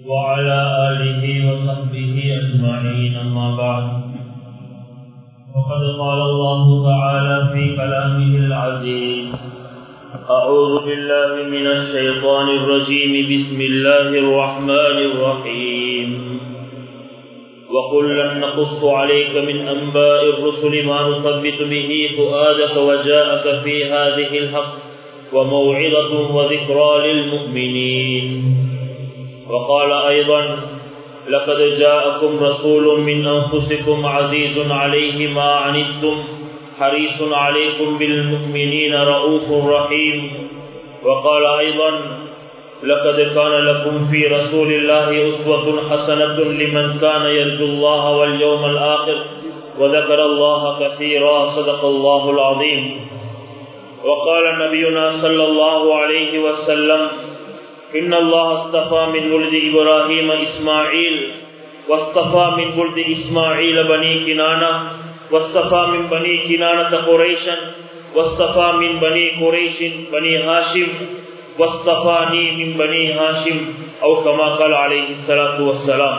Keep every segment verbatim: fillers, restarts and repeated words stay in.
وعلى آله وصحبه أجمعين أما بعد وقد قال الله تعالى في كلامه العزيز أعوذ بالله من الشيطان الرجيم بسم الله الرحمن الرحيم وَكُلًّا نَقُصُّ عَلَيْكَ مِنْ أَنْبَاءِ الرُّسُلِ مَا نُثَبِّتُ بِهِ فُؤَادَكَ وَجَاءَكَ فِي هَذِهِ الْحَقُّ وَمَوْعِظَةٌ وَذِكْرَى لِلْمُؤْمِنِينَ وقال أيضا لقد جاءكم رسول من أنفسكم عزيز عليه ما عنتم حريص عليكم بالمؤمنين رؤوف رحيم وقال أيضا لقد كان لكم في رسول الله أسوة حسنة لمن كان يرجو الله واليوم الآخر وذكر الله كثيرا صدق الله العظيم وقال نبينا صلى الله عليه وسلم إن الله اصطفى من ولد إبراهيم إسماعيل واصطفى من ولد إسماعيل بني كنانة واصطفى من بني كنانة قريشا واصطفى من بني قريش بني هاشم واصطفاني من بني هاشم أو كما قال عليه الصلاة والسلام.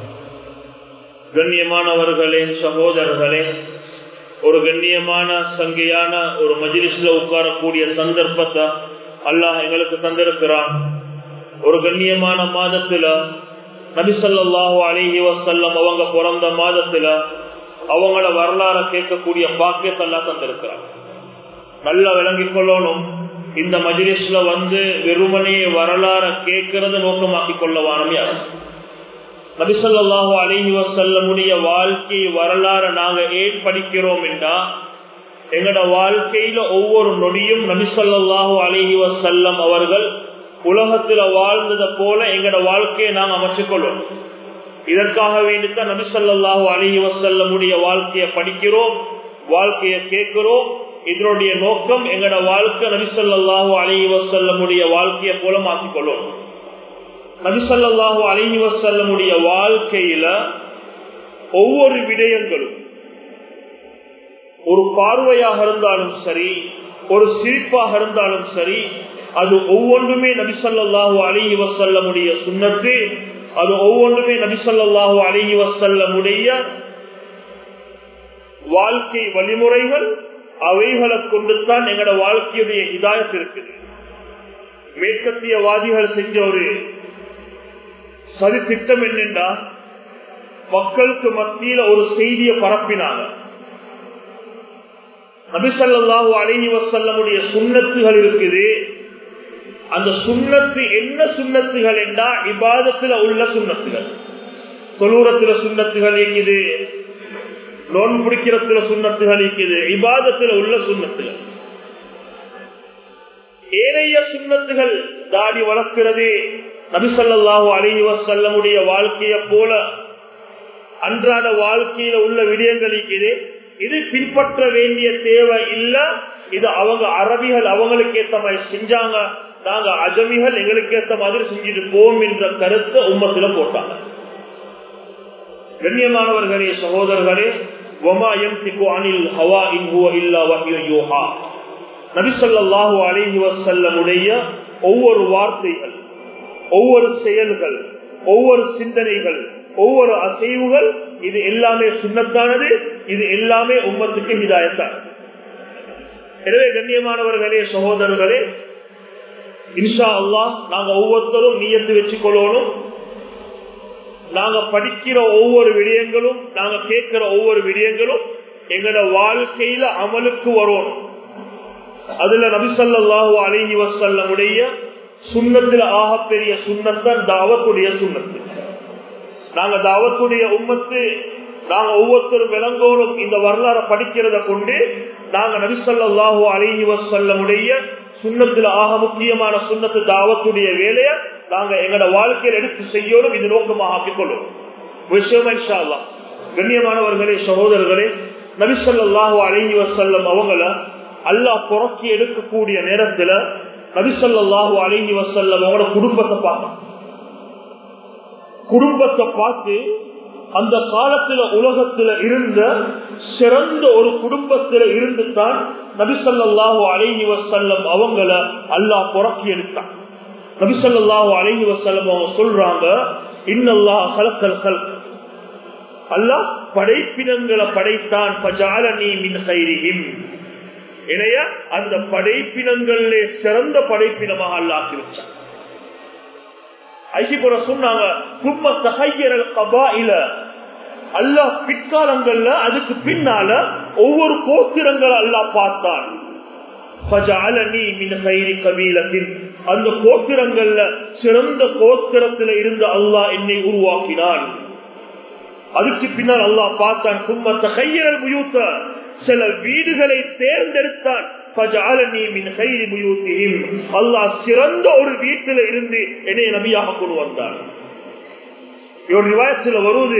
கண்ணியமானவர்களே, சகோதரர்களே, ஒரு கண்ணியமான சங்கையான ஒரு மஜ்லிஸ்ல உட்காரக்கூடிய சந்தர்ப்பத்தை அல்லாஹ் எங்களுக்கு தந்திருக்கிறான். ஒரு கண்ணியமான மாதத்துல நபி ஸல்லல்லாஹு அலைஹி வஸல்லம் அவங்க பிறந்த மாதத்துல அவங்கள வரலாறு கேட்கக்கூடிய பாக்கியத்தை அல்லாஹ் தந்திருக்கிறான். நல்லா விளங்கிக் கொள்ளணும். இந்த மஜ்லிஸ்ல வந்து வெறுமனே வரலாறு கேட்கறது நோக்கமாக்கி கொள்ளவானம் யார்? நபி ஸல்லல்லாஹு அலைஹி வஸல்லமுடைய வாழ்க்கை வரலாறு நாங்க ஏன் படிக்கிறோம் என்றா, எங்கட வாழ்க்கையில ஒவ்வொரு நொடியும் நபி ஸல்லல்லாஹு அலைஹி வஸல்லம் அவர்கள் உலகத்துல வாழ்ந்ததை போல எங்கட வாழ்க்கையை நாங்க அமைச்சுக்கொள்ளணும். இதற்காக வேண்டித்தான் நபி ஸல்லல்லாஹு அலைஹி வஸல்லமுடைய வாழ்க்கையை படிக்கிறோம், வாழ்க்கையை கேட்கிறோம். இதனுடைய நோக்கம் எங்கட வாழ்க்கை நபி ஸல்லல்லாஹு அலைஹி வஸல்லமுடைய வாழ்க்கையை போல மாற்றிக்கொள்ளணும். நபி ஸல்லல்லாஹு அலைஹி வஸல்லமுடைய வாழ்க்கையில ஒவ்வொரு விடயங்களும், ஒரு பார்வையாக இருந்தாலும் சரி, ஒரு சிரிப்பாக இருந்தாலும் சரி, அது ஒவ்வொன்றுமே நபி ஸல்லல்லாஹு அலைஹி வஸல்லமுடைய சுன்னத்து. அது ஒவ்வொன்றுமே நபி ஸல்லல்லாஹு அலைஹி வஸல்லமுடைய வாழ்க்கை வழிமுறைகள். அவைகளை கொண்டுதான் எங்களோட வாழ்க்கையுடைய ஹிதாயத் இருக்குது. மேற்கத்தியவாதிகள் செஞ்ச ஒரு சதி திட்டம் என்னென்றா, மக்களுக்கு மத்தியில ஒரு செய்தியை பரப்பினாங்க. நபி ஸல்லல்லாஹு அலைஹி வஸல்லமுடைய சுன்னத்துகள் இருக்குது. அந்த சுன்னத்து என்ன சுன்னத்துகள் என்றா, இபாதத்துல உள்ள சுன்னத்துகள். தொழுறத்துல சுன்னத்துகள் இருக்குது, நோன்பு பிடிக்கிறதுல சுன்னத்துகள் இருக்குது, இபாதத்துல உள்ள சுன்னத்துகள். ஏனைய சுன்னத்துகள், தாடி வளர்க்கிறது, நபி ஸல்லல்லாஹு அலைஹி வஸல்லமுடைய வாழ்க்கையை போல அன்றாட வாழ்க்கையில உள்ள விடயங்கள் இருக்குது. இது பின்பற்ற வேண்டிய தேவை இல்ல. இது அவங்க அரபிகள் அவங்களுக்கு ஏத்த மாதிரி செஞ்சாங்க, நாங்க அஜமிகள் எங்களுக்கு ஏத்த மாதிரி செஞ்சுட்டு போவோம் என்ற கருத்தை உம்மத்துல போட்டாங்க. கண்ணியமானவர்களே, சகோதரர்களே, நபி ஸல்லல்லாஹு அலைஹி வஸல்லமுடைய ஒவ்வொரு வார்த்தைகள், ஒவ்வொரு செயல்கள், ஒவ்வொரு சிந்தனைகள், ஒவ்வொரு அசைவுகள், இது எல்லாமே சுன்னத்தானது. இது எல்லாமே உம்மத்துக்கு ஹிதாயத்தானது. எனவே கண்ணியமானவர்களே, சகோதரர்களே, இன்ஷா அல்லாஹ் நாங்க ஒவ்வொருத்தரும் நியத்து வச்சுக் கொள்ளணும். நாங்க படிக்கிற ஒவ்வொரு விடயங்களும், நாங்க கேட்கிற ஒவ்வொரு விடயங்களும் எங்களோட வாழ்க்கையில அமலுக்கு வரணும். அதுல நபி ஸல்லல்லாஹு அலைஹி வஸல்லமுடைய சுன்னத்துல ஆகப்பெரிய சுன்னத்தான் தாவத்துடைய சுன்னத்து. நாங்க தாவத்துடைய உம்மத்து, நாங்க ஒவ்வொருத்தரும் விளங்கோனும். இந்த வரலாறு படிக்கிறத கொண்டு நாங்க நபி ஸல்லல்லாஹு அலைஹி வஸல்லமுடைய சுன்னத்துல ஆக முக்கியமான சுன்னத்து தாவத்துடைய வேலையை நாங்க எங்களோட வாழ்க்கையில் எடுத்து செய்யணும். இது நோக்கமாக ஆக்கிக் கொள்ளும் விஷயம் இன்ஷா அல்லாஹ். கண்ணியமானவர்களே, சகோதரர்களே, நபி ஸல்லல்லாஹு அலைஹி வஸல்லம் அவங்கள அல்லாஹ் புறக்கி எடுக்கக்கூடிய நேரத்துல நபி ஸல்லல்லாஹு அலைஹி வஸல்லம் அவங்களோட குடும்பத்தை பார்க்க குடும்பத்தை பார்த்து அந்த காலத்துல உலகத்துல இருந்த சிறந்த ஒரு குடும்பத்துல இருந்து தான் நபி ஸல்லல்லாஹு அலைஹி வஸல்லம் அவங்கள அல்லாஹ் புறக்கி எடுத்தான். நபி ஸல்லல்லாஹு அலைஹி வஸல்லம் அவங்க சொல்றாங்க, இன்னல்லாஹ் ஹலக்கல் ஹல்க், அல்லாஹ் படைப்பினங்களை படைத்தான், ஃபஜஅலனி மின் கைரிஹிம், இணைய அந்த படைப்பினங்களே சிறந்த படைப்பினமாக அல்லாஹ் ஆக்கிவிட்டான். ஐசிபுர சொன்னாங்க, கும்ம தஹய்யரல் கபாயில, அல்லாஹ் பிற்காலங்கள்ல அதுக்கு பின்னால ஒவ்வொரு கோத்திரங்கள் அல்லாஹ் பார்த்தான். ஃபஜஅலனி மின் கைரி கபீலத்தின், அந்த கோத்திரங்கள்ல சிறந்த கோத்திரத்துல இருந்து அல்லாஹ் என்னை உருவாக்கினான். அதுக்கு பின்னால் அல்லாஹ் பார்த்தான், கும்ம தஹய்யரல் புயூத்த, சில வீடுகளை தேர்ந்தெடுத்தான். அல்லாஹ் சிறந்த ஒரு வீட்டில இருந்து என்னை நபியாக கொண்டு வந்தார். வருவது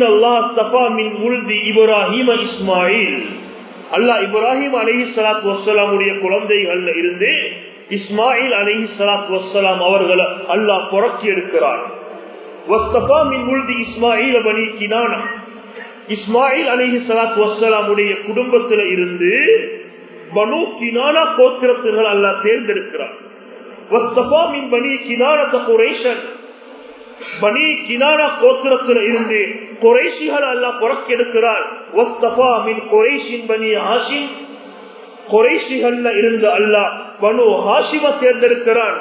இப்ராஹிம் இஸ்மாயில், அல்லாஹ் இப்ராஹிம் அலைஹிஸ்ஸலாத்து வஸ்ஸலாமுடைய குழந்தைகள்ல இருந்து இஸ்மாயில் அலைஹிஸ்ஸலாத்து வஸ்ஸலாம் அவர்களை அல்லாஹ் புறக்கி எடுக்கிறார். இஸ்மாயில் பனி கினானா, இஸ்மாயில் அலைஹிஸ்ஸலாத்து வஸ்ஸலாமுடைய குடும்பத்தில இருந்து பனு கினானா கோத்திரத்தினர் அல்லாஹ் தேர்ந்தெடுக்கிறார். பனி கினானத குரைஷன், பனி கினானா கோத்திரத்தில இருந்து குறைஷிகள் அல்லாஹ் புறக்கெடுக்கிறார். பனி ஹாஷிம், குறைஷிகள்ல இருந்து அல்லாஹ் பனு ஹாஷிம தேர்ந்தெடுக்கிறான்.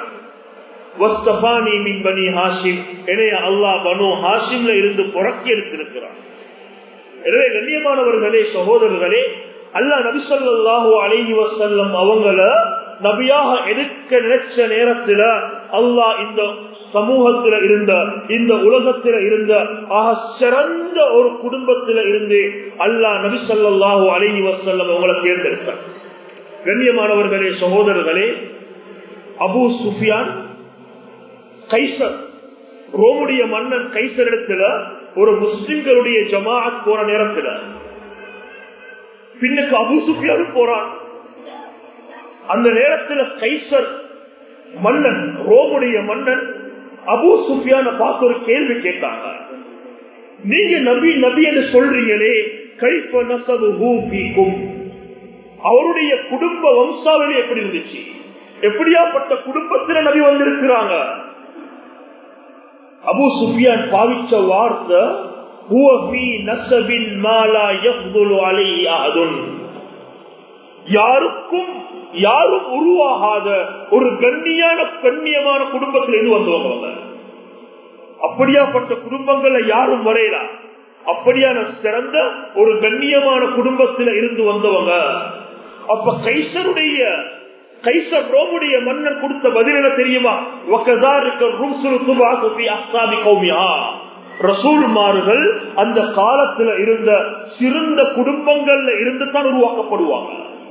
பனி ஹாஷிம், எனவே அல்லாஹ் பனு ஹாஷிம்ல இருந்து புறக்கெடுத்திருக்கிறார். எனவே கண்ணியமானவர்களே, சகோதரர்களே, அல்லாஹ் நபி ஸல்லல்லாஹு அலைஹி வஸல்லம் அவங்கள நபியாக எடுக்க நினைச்ச நேரத்துல அல்லாஹ் இந்த சமூகத்தில இருந்த, இந்த உலகத்தில இருந்த ஆக சிறந்த ஒரு குடும்பத்தில இருந்து அல்லாஹ் நபி ஸல்லல்லாஹு அலைஹி வஸல்லம் அவங்களை தேர்ந்தெடுத்தார். கண்ணியமானவர்களே, சகோதரர்களே, அபூ சுஃபியான் கைசர், ரோமுடைய மன்னன் கைசர் இடத்துல ஒரு முஸ்லிம்களுடைய ஜமாஅத் போற நேரத்துல பின்னுக்கு அபூ சுஃபியான் போறான். அந்த நேரத்தில் கைசர் மன்னன், ரோமுடைய மன்னன் அபூ சுஃபியான பார்த்து ஒரு கேள்வி கேட்டாங்க. நீங்க நபி நபி என்று சொல்றீங்களே, கைஃப நஸபுஹு ஃபீக்கும், அவருடைய குடும்ப வம்சாவளி எப்படி இருந்துச்சு, எப்படியாப்பட்ட குடும்பத்தில் நபி வந்திருக்கிறாங்க? அபூ சுஃபியான் பாவிச்ச வார்த்தை ஹுவ ஃபீ நஸபின் மா லா யஃதுலு அலைஹி அஹதுன், யாருக்கும் யாரும் உருவாகாத ஒரு கண்ணியான கண்ணியமான குடும்பத்தில் இருந்து வந்தவங்க. அப்படியாப்பட்ட குடும்பங்கள்ல யாரும் வரையலாம். அப்படியான சிறந்த ஒரு கண்ணியமான குடும்பத்தில் இருந்து வந்தவங்க. அப்ப கைசருடைய கைசர் ரோமுடைய மன்னன் கொடுத்த பதில் என்ன தெரியுமா? ரசூல்மார்கள் அந்த காலத்துல இருந்த சிறந்த குடும்பங்கள்ல இருந்து தான் உருவாக்கப்படுவாங்க.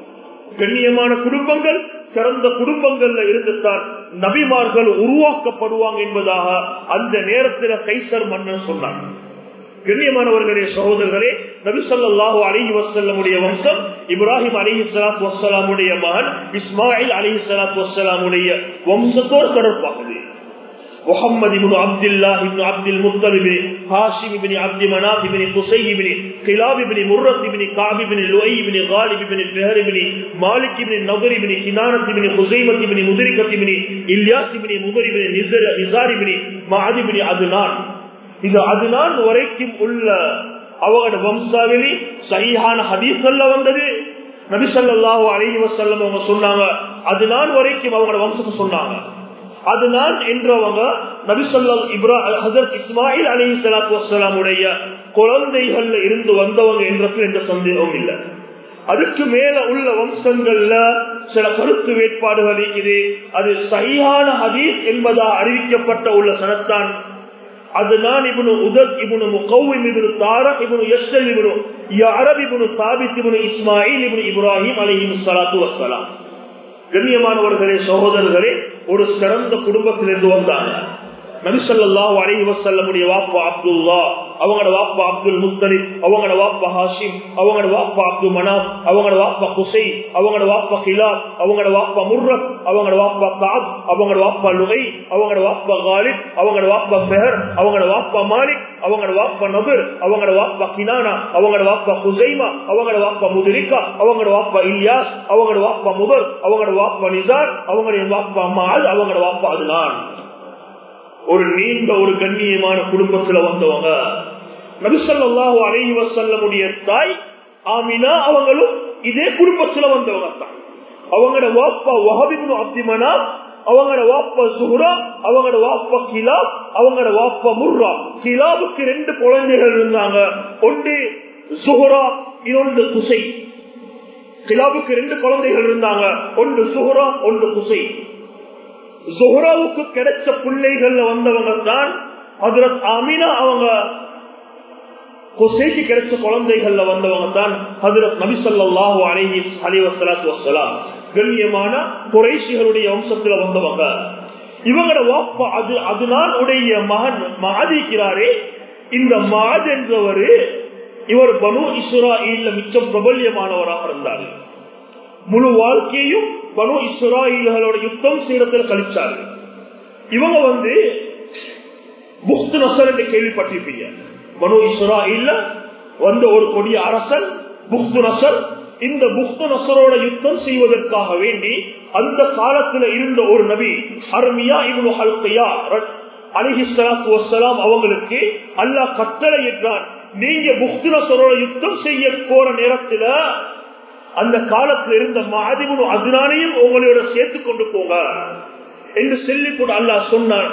கண்ணியமான குடும்பங்கள், சிறந்த குடும்பங்கள்ல இருந்துதான் நபிமார்கள் உருவாக்கப்படுவாங்க என்பதாக அந்த நேரத்தில் கைசர் மன்னன் சொன்னார். கண்ணியமானவர்களே, சகோதரர்களே, நபி ஸல்லல்லாஹு அலைஹி வஸல்லமுடைய வம்சம் இப்ராஹிம் அலைஹிஸ்ஸலாத்து வஸ்ஸலாமுடைய மகன் இஸ்மாயில் அலைஹிஸ்ஸலாத்து வஸ்ஸலாமுடைய வம்சத்தோடு தொடர்பாகுது. முஹம்மது இப்னு அப்துல்லாஹ் இப்னு அப்துல் முத்தலிப் ஹாஷிம் இப்னு அப்து மனாஃப் இப்னு குஸை இப்னு கிலாப் இப்னு முர்ரத் இப்னு கஅப் இப்னு லுஐ இப்னு காலிப் இப்னு ஃபிஹர் இப்னு மாலிக் இப்னு நதர் இப்னு கினானத் இப்னு குஸைமத் இப்னு முத்ரிகத் இப்னு இல்யாஸ் இப்னு முதர் இப்னு நிஸர் நிஸார் இப்னு மஅத் இப்னு அத்னான். இது அத்னான் வரைக்கும் உள்ள அவங்களோட வம்சாவளி சஹீஹான ஹதீஸ்ல வந்தது. நபி ஸல்லல்லாஹு அலைஹி வஸல்லம் அவங்க சொன்னாங்க, அத்னான் வரைக்கும் அவங்களோட வம்சத்தை சொன்னாங்க. அத்னான் என்றவங்க நபி ஸல்லல்லாஹு இப்ராஹிம் ஹஜ்ரத் இஸ்மாயில் அலைஹிஸ்ஸலாத்து வஸ்ஸலாமுடைய குழந்தைகள்ல இருந்து வந்தவங்க என்றதுல எந்த சந்தேகமும் இல்லை. அதுக்கு மேல உள்ள வம்சங்கள்ல சில கருத்து வேட்பாடுகள் இருக்குது. அது சஹீஹான ஹதீஸ் என்பதா அறிவிக்கப்பட்ட உள்ள சனத்தான். அத்னான் இப்னு உதத் இப்னு முகவ்விம் இப்னு தாரக் இப்னு யஸ்ஸல் இப்னு யஅரப் இப்னு சாபித் இப்னு இஸ்மாயில் இப்னு இப்ராஹிம் அலைஹிஸ்ஸலாத்து வஸ்ஸலாம். கண்ணியமானவர்களே, சகோதரர்களே, ஒரு சிறந்த குடும்பத்திலிருந்து வந்தாங்க. நபி ஸல்லல்லாஹு அலைஹி வஸல்லமுடைய வாப்பா அப்துல்லா, அவங்களோட வாப்பா அப்துல் முத்தலிப், அவங்களோட வாப்பா ஹாஷிம், அவங்களோட வாப்பா அப்து மனாப், அவங்களோட வாப்பா குஸை, அவங்களோட வாப்பா கிலாப், அவங்களோட வாப்பா முர்ரத், அவங்களோட வாப்பா கஅப், அவங்களோட வாப்பா லுகை, அவங்களோட வாப்பா காலிப், அவங்களோட வாப்பா ஃபிஹர், அவங்களோட வாப்பா மாலிக், அவங்களோட வாப்பா நபர், அவங்களோட வாப்பா கினானா, அவங்களோட வாப்பா குஸைமா, அவங்களோட வாப்பா முத்ரிகா, அவங்களோட வாப்பா இல்யாஸ், அவங்களோட வாப்பா முதர், அவங்களோட வாப்பா நிஸார், அவங்களோட வாப்பா மஅத், அவங்களோட வாப்பா அத்னான். ஒரு நீண்ட ஒரு கண்ணியமான குடும்பத்துல வந்தவங்க. நபி ஸல்லல்லாஹு அலைஹி வஸல்லமுடைய தாய் ஆமினா அவங்களும் இதே குடும்பத்துல வந்தவங்க தான். அவங்களோட வாப்பா வஹப் இப்னு அப்து மனாஃப், அவங்களோட வாப்பா சுஹ்ரா, அவங்களோட வாப்பா கிலாப், அவங்களோட வாப்பா முர்ரா. கிலாபுக்கு ரெண்டு குழந்தைகள் இருந்தாங்க, ஒன்று சுஹ்ரா, இன்னொன்று குசை. கிலாபுக்கு ரெண்டு குழந்தைகள் இருந்தாங்க, ஒன்று சுஹ்ரா, ஒன்று குசை. சுஹ்ராவுக்கு கிடைச்ச பிள்ளைகள்ல வந்தவங்க தான் ஹஜ்ரத் ஆமினா. அவங்க குசைக்கு கிடைச்ச குழந்தைகள்ல வந்தவங்க தான் ஹஜ்ரத் நபி ஸல்லல்லாஹு அலைஹி வஸல்லம். கண்ணியமான குறைஷிகளுடைய வம்சத்துல வந்தவங்க. இவங்களோட வாப்பா அது அதுதான் உடைய மகன் மாதிக்கிறாரே. இந்த மாத் என்றவர் இவர் பனு இஸ்ராயீல்ல மிச்சம் பிரபல்யமானவராக இருந்தார். முழு வாழ்க்கையும் பனு இஸ்ராயீல்களோட யுத்தம் செய்யறதுல கழிச்சாரு. இவங்க வந்து புக்து நசர் என்று கேள்விப்பட்டிருப்பீங்க. பனு இஸ்ராயீல்ல வந்த ஒரு கொடிய அரசன் புக்து நசர். இந்த புக்து நசரோட யுத்தம் செய்வதற்காக வேண்டி அந்த காலத்துல இருந்த ஒரு நபி அர்மியா இப்னு ஹல்கியா அலைஹிஸ்ஸலாத்து வஸ்ஸலாம் அவங்களுக்கு அல்லாஹ் கட்டளை இட்டான், நீங்க புக்து நசரோட யுத்தம் செய்ய போற நேரத்துல அந்த காலத்துல இருந்த மாத் இப்னு அத்னானையும் உங்களோட சேர்த்து கொண்டு போங்க என்று சொல்லி கூட அல்லாஹ் சொன்னான்.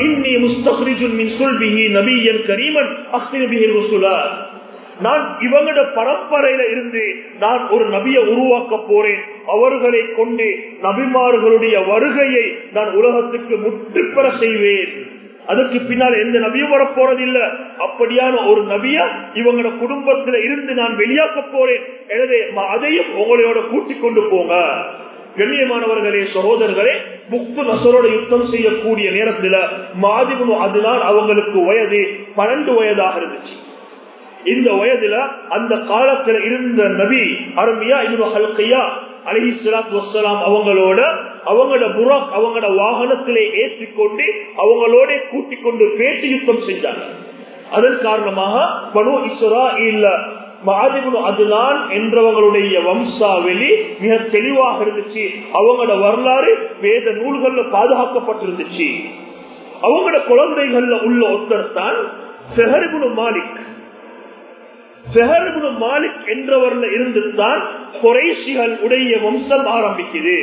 நான் இவங்களோட பரம்பரையில இருந்து நான் ஒரு நபியை உருவாக்க போறேன். அவர்களை கொண்டு நபிமார்களுடைய வருகையை நான் உலகத்துக்கு முற்றுப்பெற செய்வேன். அதுக்கு பின்னால் எந்த நபியும் வர போறதில்ல. அப்படியான ஒரு நபிய இவங்களோட குடும்பத்தில இருந்து நான் வெளியாக்க போறேன். எனவே அதையும் உங்களோட கூட்டிக் கொண்டு போங்க. கண்ணியமானவர்களே, சகோதரர்களே, புக்து நசரோட யுத்தம் செய்யக்கூடிய நேரத்தில் மாதிபுனு அதுதான் அவங்களுக்கு வயது பன்னெண்டு வயதாக இருந்துச்சு. இந்த வயதுல அந்த காலத்துல இருந்த நபி அர்மியா இப்னு ஹல்கியா அலைஹிஸ்ஸலாத்து வஸ்ஸலாம் அவங்களோட அவங்களோட புராக் அவங்களோட வாகனத்திலே ஏற்றிக்கொண்டு அவங்களோட கூட்டிக் கொண்டு பேட்டி யுத்தம் செஞ்சாங்க. அதன் காரணமாக பனு இஸ்ராயீல்ல மாத் இப்னு அத்னான் என்றவங்களுடைய வம்சாவளி மிக தெளிவாக இருந்துச்சு. அவங்களோட வரலாறு வேத நூல்கள்ல பாதுகாக்கப்பட்டிருந்துச்சு. அவங்களோட குழந்தைகள்ல உள்ள ஒருத்தர் தான் ஸஹர் இப்னு மாலிக். ஸஹர் இப்னு மாலிக் என்றவர்ல இருந்து தான் குறைஷிகள் உடைய வம்சம் ஆரம்பிக்குது.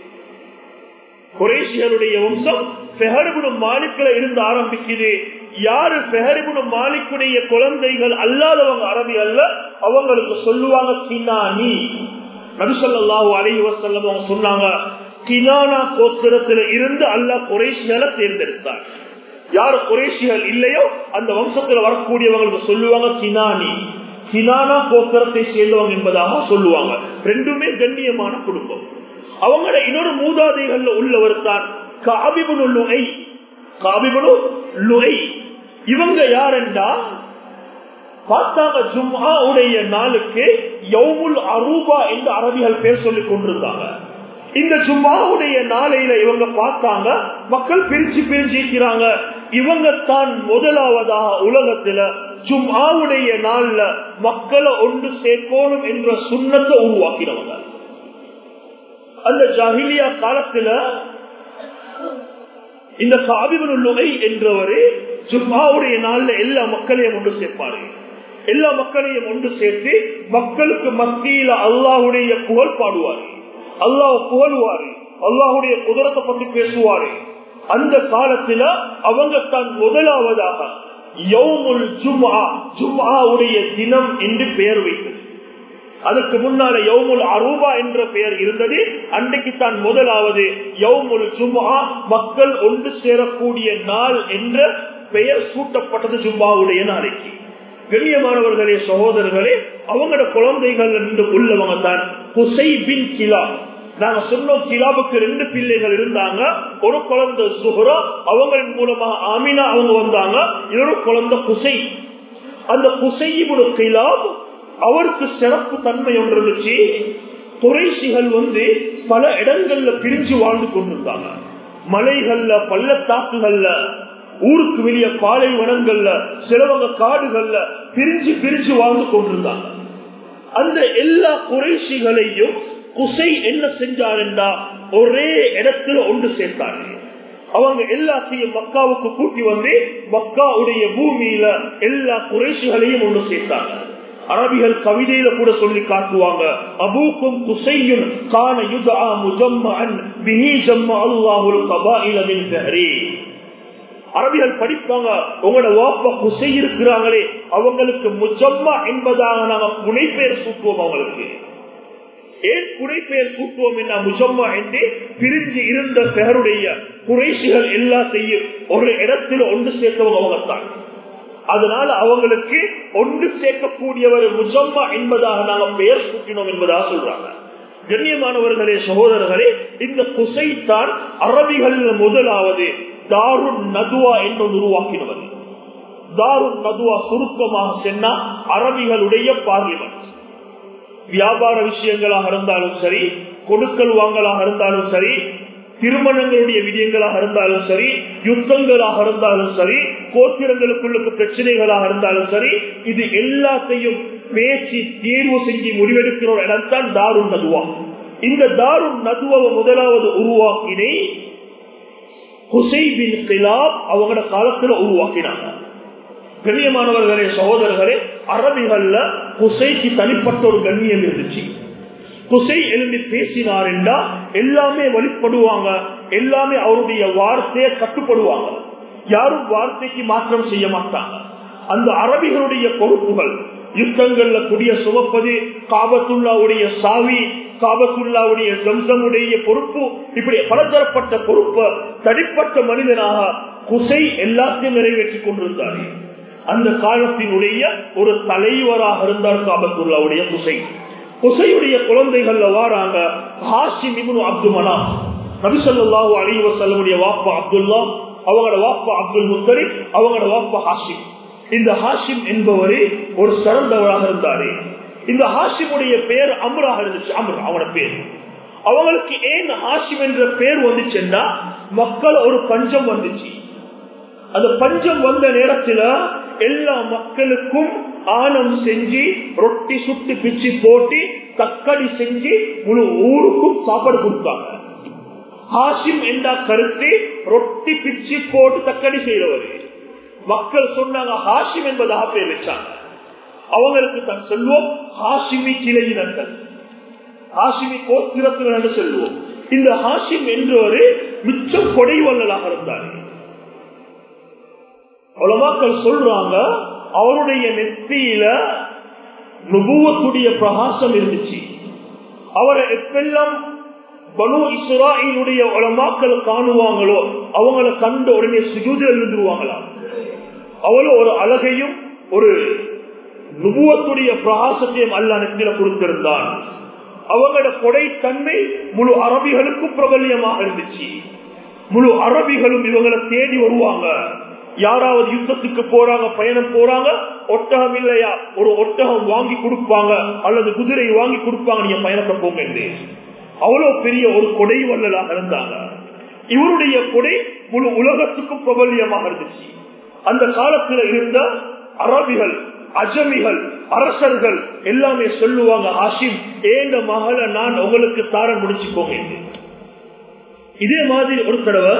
குறைஷிகளுடைய வம்சம் ஸஹர் இப்னு மாலிக்ல இருந்து ஆரம்பிக்குது. யாரு ஸஹர் இப்னு மாலிக்குடைய குழந்தைகள் அல்லாதவங்க அரபி அல்ல, அவங்களுக்கு சொல்லுவாங்க கினானி. நபி ஸல்லல்லாஹு அலைஹி வஸல்லம் அவங்க சொன்னாங்க, கினானா கோத்திரத்தில இருந்து அல்லாஹ் குறைஷிகளை தேர்ந்தெடுத்தார். யாரு குறைஷிகள் இல்லையோ அந்த வம்சத்துல வரக்கூடியவங்களுக்கு சொல்லுவாங்க கினானி. கினானா கோத்திரத்தை சேர்ந்தவங்க என்பதாக சொல்லுவாங்க. ரெண்டுமே கண்ணியமான குடும்பம். அவங்களோட இன்னொரு மூதாதைகள்ல உள்ளவர் தான் கஅப் இப்னு லுஐ. கஅப் இப்னு லுஐ இவங்க யாரெண்டா பார்த்தாங்க, ஜும்ஆ உடைய நாளுக்கு யௌமுல் அரூபா என்று அரபிகள் பேர் சொல்லிக் கொண்டிருந்தாங்க. இந்த ஜும்ஆவுடைய நாளையில இவங்க பார்த்தாங்க மக்கள் பிரிச்சு பிரிஞ்சிருக்கிறாங்க. இவங்க தான் முதலாவதாக உலகத்துல ஜும்ஆவுடைய நாள்ல மக்களை ஒன்று சேர்க்கணும் என்ற சுன்னத்தை உருவாக்கினவங்க. அந்த ஜாஹிலியா காலத்துல இந்த கஅப் இப்னு லுஐ என்றவரு ஜும்ஆவுடைய நாள்ல எல்லா மக்களையும் ஒன்று சேர்ப்பாரு. எல்லா மக்களையும் ஒன்று சேர்த்து மக்களுக்கு மத்தியில அல்லாஹ்வுடைய புகழ் பாடுவாரு, அல்லாஹ் புகழ்வாரு, அல்லாஹ்வுடைய குதிரத்தை பத்தி பேசுவாரு. அந்த காலத்துல அவங்க தான் முதலாவதாக யௌமுல் ஜும்ஆ, ஜும்ஆவுடைய தினம் என்று பெயர் வைத்தது. அதுக்கு முன்னால யௌமுல் அரூபா என்ற பெயர் இருந்தது. அன்றைக்கு தான் முதலாவது யௌமுல் ஜும்ஆ, மக்கள் ஒன்று சேரக்கூடிய நாள் என்ற பெயர் சூட்டப்பட்டது ஜும்ஆவுடைய நாளைக்கு. கண்ணியமானவர்களே, சகோதரர்களே, அவங்களோட குழந்தைகள் உள்ளவங்க தான் குசை பின் கிலாப். நாங்க சொன்னோம் கிலாபுக்கு ரெண்டு பிள்ளைகள் இருந்தாங்க. ஒரு குழந்தை சுஹ்ரா, அவங்களின் மூலமாக ஆமினா அவங்க வந்தாங்க. இன்னொரு குழந்தை குசை. அந்த குசை இப்னு கிலாப் அவருக்கு சிறப்பு தன்மை ஒன்று இருந்துச்சு. குறைஷிகள் வந்து பல இடங்கள்ல பிரிஞ்சு வாழ்ந்து கொண்டிருந்தாங்க. மலைகள்ல, பள்ளத்தாக்குகள்ல, ஊருக்கு வெளிய பாலைவனங்கள்ல, சிலவங்க காடுகள்ல பிரிஞ்சு பிரிஞ்சு வாழ்ந்து கொண்டிருந்தாங்க. அந்த எல்லா குறைஷிகளையும் குசை என்ன செஞ்சாருண்டா ஒரே இடத்துல ஒன்று சேர்த்தாரு. அவங்க எல்லாத்தையும் மக்காவுக்கு கூட்டி வந்து மக்காவுடைய பூமியில எல்லா குறைஷிகளையும் ஒன்று சேர்த்தாங்க. அரபிகள் கவிதையில கூட சொல்லி காட்டுவாங்க, அபூக்கும் குசையுன் கான யுதஆ முஜம்மஅன் பிஹி ஜம்மஅ அல்லாஹுல் கபாயில மின் ஸஹரி. அரபிகள் படிப்பாங்க, உங்களோட வாப்பா குசை இருக்கிறாங்களே அவங்களுக்கு முஜம்மா என்பதாக நாங்க புனைப்பெயர் சூட்டுவோம். அவங்களுக்கு ஏன் புனைப்பெயர் சூட்டுவோம் என்ன, முஜம்மா என்று பிரிஞ்சு இருந்த பெயருடைய குறைஷிகள் எல்லாத்தையும் ஒரு இடத்துல ஒன்று சேர்த்தவங்க அவங்க தான். அதனால அவங்களுக்கு ஒன்று சேர்க்கக்கூடியவர் முஜம்மா என்பதாக நாங்கள் பெயர் சூட்டினோம் என்பதாக சொல்றாங்க. கண்ணியமானவர்களே, சகோதரர்களே, இந்த குசை தான் அரபிகள் முதலாவது தாருன் நதுவா என்று உருவாக்கினவர். தாருன் நதுவா சுருக்கமாக சொன்னா அரபிகளுடைய பார்லிமெண்ட். வியாபார விஷயங்களாக இருந்தாலும் சரி, கொடுக்கல் வாங்கலாக இருந்தாலும் சரி, திருமணங்களுடைய விடயங்களாக இருந்தாலும் சரி, யுத்தங்களாக இருந்தாலும் சரி, கோத்திரங்களுக்குள்ள பிரச்சனைகளாக இருந்தாலும் சரி, இது எல்லாத்தையும் பேசி தீர்வு செஞ்சு முடிவெடுக்கிற ஒரு இடம் தான் தாருன் நதுவா. இந்த தாருன் நதுவாவை முதலாவது உருவாக்கினே குசை பின் கிலாப் அவங்களோட காலத்துல உருவாக்கினாங்க. கண்ணியமானவர்களே, சகோதரர்களே, அரபிகள்ல குசைக்கு தனிப்பட்ட ஒரு கண்ணியம் இருந்துச்சு. குசை எழுந்து பேசினார் என்றா எல்லாமே வழிபடுவாங்க, எல்லாமே அவருடைய வார்த்தையை கட்டுப்படுவாங்க, யாரும் வார்த்தைக்கு மாற்றம் செய்ய மாட்டாங்க. அந்த அரபிகளுடைய பொறுப்புகள் யுத்தங்கள்ல குடிய சுமப்பது, காபத்துல்லாவுடைய சாவி, காபத்துல்லாவுடைய ஜம்சமுடைய பொறுப்பு, இப்படி பலதரப்பட்ட பொறுப்பு தனிப்பட்ட மனிதனாக குசை எல்லாத்தையும் நிறைவேற்றிக் கொண்டிருந்தார். அந்த காலத்தினுடைய ஒரு தலைவராக இருந்தார் காபத்துல்லாவுடைய குசை. குசையுடைய குழந்தைகள்ல வாராங்க ஹாஷிம் இப்னு அப்துல் மனாஃப். நபி ஸல்லல்லாஹு அலைஹி வஸல்லமுடைய வாப்பா அப்துல்லா, அவங்களோட வாப்பா அப்துல் முத்தலிப், அவங்களோட வாப்பா ஹாஷிம். இந்த ஹாஷிம் என்பவரே ஒரு சிறந்தவராக இருந்தாரு. இந்த ஹாஷிமுடைய பேர் அம்ராக இருந்துச்சு. அம்ரா அவனோட பேர். அவங்களுக்கு ஏன் ஹாஷிம் என்ற பேர் வந்துச்சுன்னா, மக்கள் ஒரு பஞ்சம் வந்துச்சு. அந்த பஞ்சம் வந்த நேரத்துல எல்லா மக்களுக்கும் ஆனம் செஞ்சு ரொட்டி சுட்டு பிச்சு போட்டு தக்காளி செஞ்சு முழு ஊருக்கும் சாப்பாடு கொடுத்தாங்க. ஹாஷிம் என்ற கருத்து ரொட்டி பிச்சு போட்டு தக்காளி செய்யறவர். மக்கள் சொன்னாங்க ஹாஷிம் என்பதாக பேர் வச்சாங்க. அவங்களுக்கு தான் சொல்லுவோம் ஹாஷிமி கிளையினர்கள், ஹாஷிமி கோத்திரத்தினர் சொல்லுவோம். இந்த ஹாஷிம் என்றொரு மிச்சம் கொடை வல்லலாக இருந்தார். உலமாக்கள் சொல்றாங்க அவருடைய நெத்தியில நுபுவத்துடைய பிரகாசம் இருந்துச்சு. அவரை எப்பெல்லாம் பனு இஸ்ராயீலுடைய உலமாக்கள் காணுவாங்களோ அவங்களை கண்ட உடனே சுஜூதில் எழுந்துருவாங்களாம். அவ்வளவு ஒரு அழகையும் ஒரு நுபுவத்துடைய பிரகாசத்தையும் அல்லாஹ் நெத்தியில கொடுத்திருந்தான். அவங்களோட கொடைத்தன்மை முழு அரபிகளுக்கும் பிரபல்யமாக இருந்துச்சு. முழு அரபிகளும் இவங்களை தேடி வருவாங்க. யாராவது யுத்தத்துக்கு போறாங்க, பயணம் போறாங்க, ஒட்டகம் இல்லையா ஒரு ஒட்டகம் வாங்கி கொடுப்பாங்க அல்லது குதிரை வாங்கி கொடுப்பாங்க, நீங்க பயணத்தை போங்க என்று. அவ்வளவு பெரிய ஒரு கொடை வல்லலாக இருந்தாங்க. இவருடைய கொடை முழு உலகத்துக்கும் பிரபல்யமாக இருந்துச்சு. அந்த காலத்தில் இருந்த அரபிகள், அஜமிகள், அரசர்கள் எல்லாமே சொல்லுவாங்க, ஹாஷிம் ஏந்த மகளை நான் உங்களுக்கு தாரம் முடிச்சுக்கோங்க என்று. இதே மாதிரி ஒரு தடவை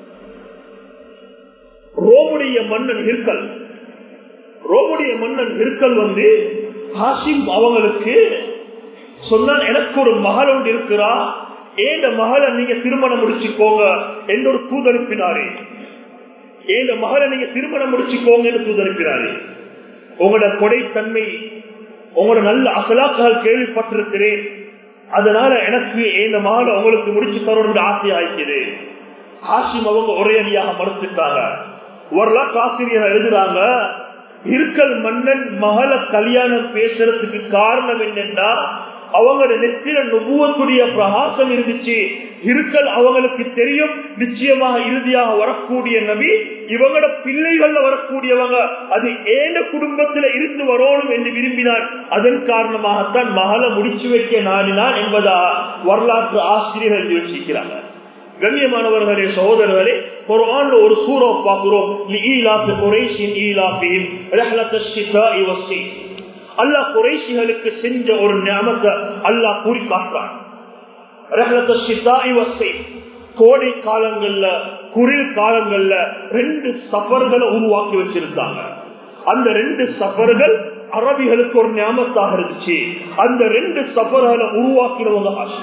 ரோமுடைய மன்னன் ஹிர்கல், ரோமுடைய மன்னன் ஹிர்கல் வந்து ஹாஷிம் அவங்களுக்கு சொன்னான், எனக்கு ஒரு மகள் ஒன்று இருக்கிறா, ஏந்த மகளை நீங்க திருமணம் முடிச்சுக்கோங்க என்று ஒரு தூதனுப்பினாரு. ஏந்த மகளை நீங்க திருமணம் முடிச்சுக்கோங்க என்று தூதனுப்பினாரு. உங்களோட கொடைத்தன்மை, உங்களோட நல்ல அகலாக்கள் கேள்விப்பட்டிருக்கிறேன், அதனால எனக்கு இந்த மகளை உங்களுக்கு முடிச்சு தரணும் ஆசை ஆயிக்குது. ஹாஷிம் அவங்க ஒரே அடியாக மறுத்துட்டாங்க. வரலாற்று ஆசிரியர் எழுதுறாங்க, ஹிர்கல் மன்னன் மகளை கல்யாணம் பேசுறதுக்கு காரணம் என்னன்னா அவங்களோட நெத்தில நுபுவத்துடைய பிரகாசம் இருந்துச்சு. ஹிர்கல் அவங்களுக்கு தெரியும் நிச்சயமாக இறுதியாக வரக்கூடிய நபி இவங்களோட பிள்ளைகள்ல வரக்கூடியவங்க, அது ஏன குடும்பத்துல இருந்து வரணும் என்று விரும்பினார். அதன் காரணமாகத்தான் மகளை முடிச்சு வைக்க நாடினார் என்பதா வரலாற்று ஆசிரியர்கள் யோசிக்கிறாங்க. கண்ணியமானவர்களே, சகோதரர்களே, குர்ஆன்ல ஒரு சூரா பார்க்கிறோம், லீலாஃபி குரைஷின் ஈலாஃபிஹிம் ரஹ்லத்தஷ் ஷிதாஇ வஸ்ஸைஃப். அல்லாஹ் குரைஷிகளுக்கு செஞ்ச ஒரு நிஅமத்தை அல்லாஹ் கூறி காட்டுறான். ரஹ்லத்தஷ் ஷிதாஇ வஸ்ஸைஃப், கோடை காலங்கள்ல குளிர் காலங்கள்ல ரெண்டு சஃபர்களை உருவாக்கி வச்சிருந்தாங்க. அந்த ரெண்டு சஃபர்கள் அரபிகளுக்கு ஒரு ஞாபகத்தாக இருந்துச்சு. அந்த ரெண்டு சஃபர்களை உருவாக்கினவங்க ஹாஷிம்.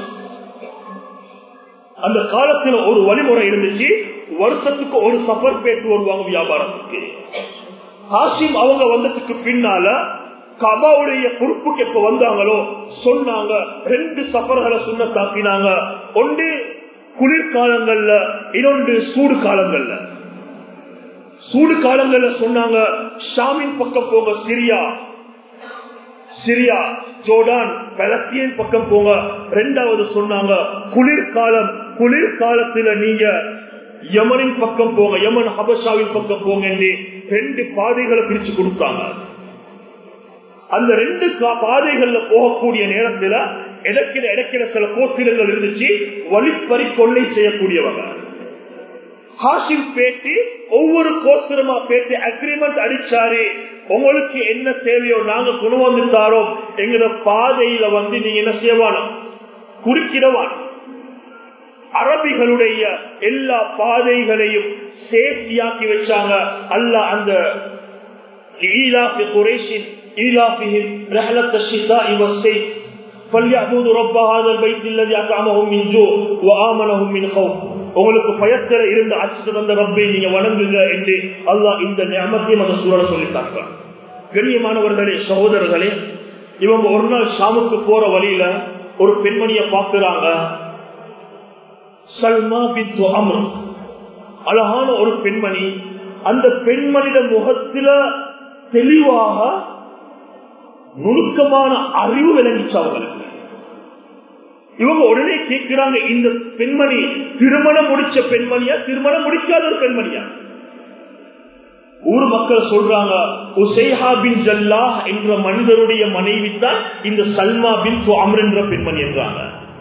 அந்த காலத்துல ஒரு வழிமுறை இருந்துச்சு, வருஷத்துக்கு ஒரு சஃபர் பேட்டு வருவாங்க வியாபாரத்துக்கு. ஹாஷிம் அவங்க வந்ததுக்கு பின்னால கபாவுடைய பொறுப்புக்கு எப்ப வந்தாங்களோ சொன்னாங்க, ரெண்டு சஃபர்களை சுன்னத்தாக்கினாங்க. ஒன்று குளிர்காலங்கள்ல, இன்னொன்று சூடு காலங்கள்ல. சூடு காலங்கள்ல சொன்னாங்க ஷாமின் பக்கம் போங்க, சிரியா சிரியா ஜோர்டான் பலஸ்தீன் பக்கம் போங்க. ரெண்டாவது சொன்னாங்க குளிர்காலம், குளிர்காலத்துல நீங்க யமனின் பக்கம் போங்க, யமன் ஹபஷாவின் பக்கம் போங்க என்று ரெண்டு பாதைகளை பிரிச்சு கொடுத்தாங்க. அந்த ரெண்டு பாதைகள்ல போகக்கூடிய நேரத்துல இடக்கிற இடக்கிற சில கோத்திரங்கள் இருந்துச்சு, வழிப்பறி கொள்ளை செய்யக்கூடியவங்க. ஹாஷிம் பேட்டி ஒவ்வொரு கோத்திரமா பேட்டி அக்ரிமெண்ட் அடிச்சாரு, உங்களுக்கு என்ன தேவையோ நாங்க கொண்டு வந்து தாரோம், எங்கிற பாதையில வந்து நீங்க என்ன செய்வானோ குறுக்கிடவான். அரபிகளுடைய எல்லா பாதைகளையும் சேஃப்டியாக்கி வச்சாங்க. அல்லாஹ் அந்த ஈலாஃபி குரைஷின் ஈலாஃபிஹிம் ரஹலத் அஷ்-ஷிதாஇ வஸ்-ஸைஃப் ஃபல்யஅபுது ரப்ப ஹாதல் பைத் அல்லதி அத்அமஹும் மின் ஜூ வ ஆமனஹும் மின் கௌஃப், உங்களுக்கு பயத்துல இருந்த அச்சத்தை தந்த ரப்பை நீங்க வணங்குங்க என்று அல்லாஹ் இந்த நிஅமத்தையும் அந்த சூரல சொல்லி காட்டுறான். கண்ணியமானவர்களே, சகோதரர்களே, இவங்க ஒரு நாள் ஷாமுக்கு போற வழியில ஒரு பெண்மணியை பார்க்கிறாங்க. சல்மா பின்த் அம்ர், அழகான ஒரு பெண்மணி. அந்த பெண்மணிட முகத்துல தெளிவாக நுணுக்கமான அறிவு விளங்கிச்சு அவங்களுக்கு. இவங்க உடனே கேட்கிறாங்க, இந்த பெண்மணி திருமணம் முடிச்ச பெண்மணியா திருமணம் முடிக்காத ஒரு பெண்மணியா? ஊர் மக்கள் சொல்றாங்க, உசைஹா பின் ஜல்லாஹ் என்ற மனிதருடைய மனைவி தான் இந்த சல்மா பின் அம்ர் என்ற பெண்மணி என்றாங்க.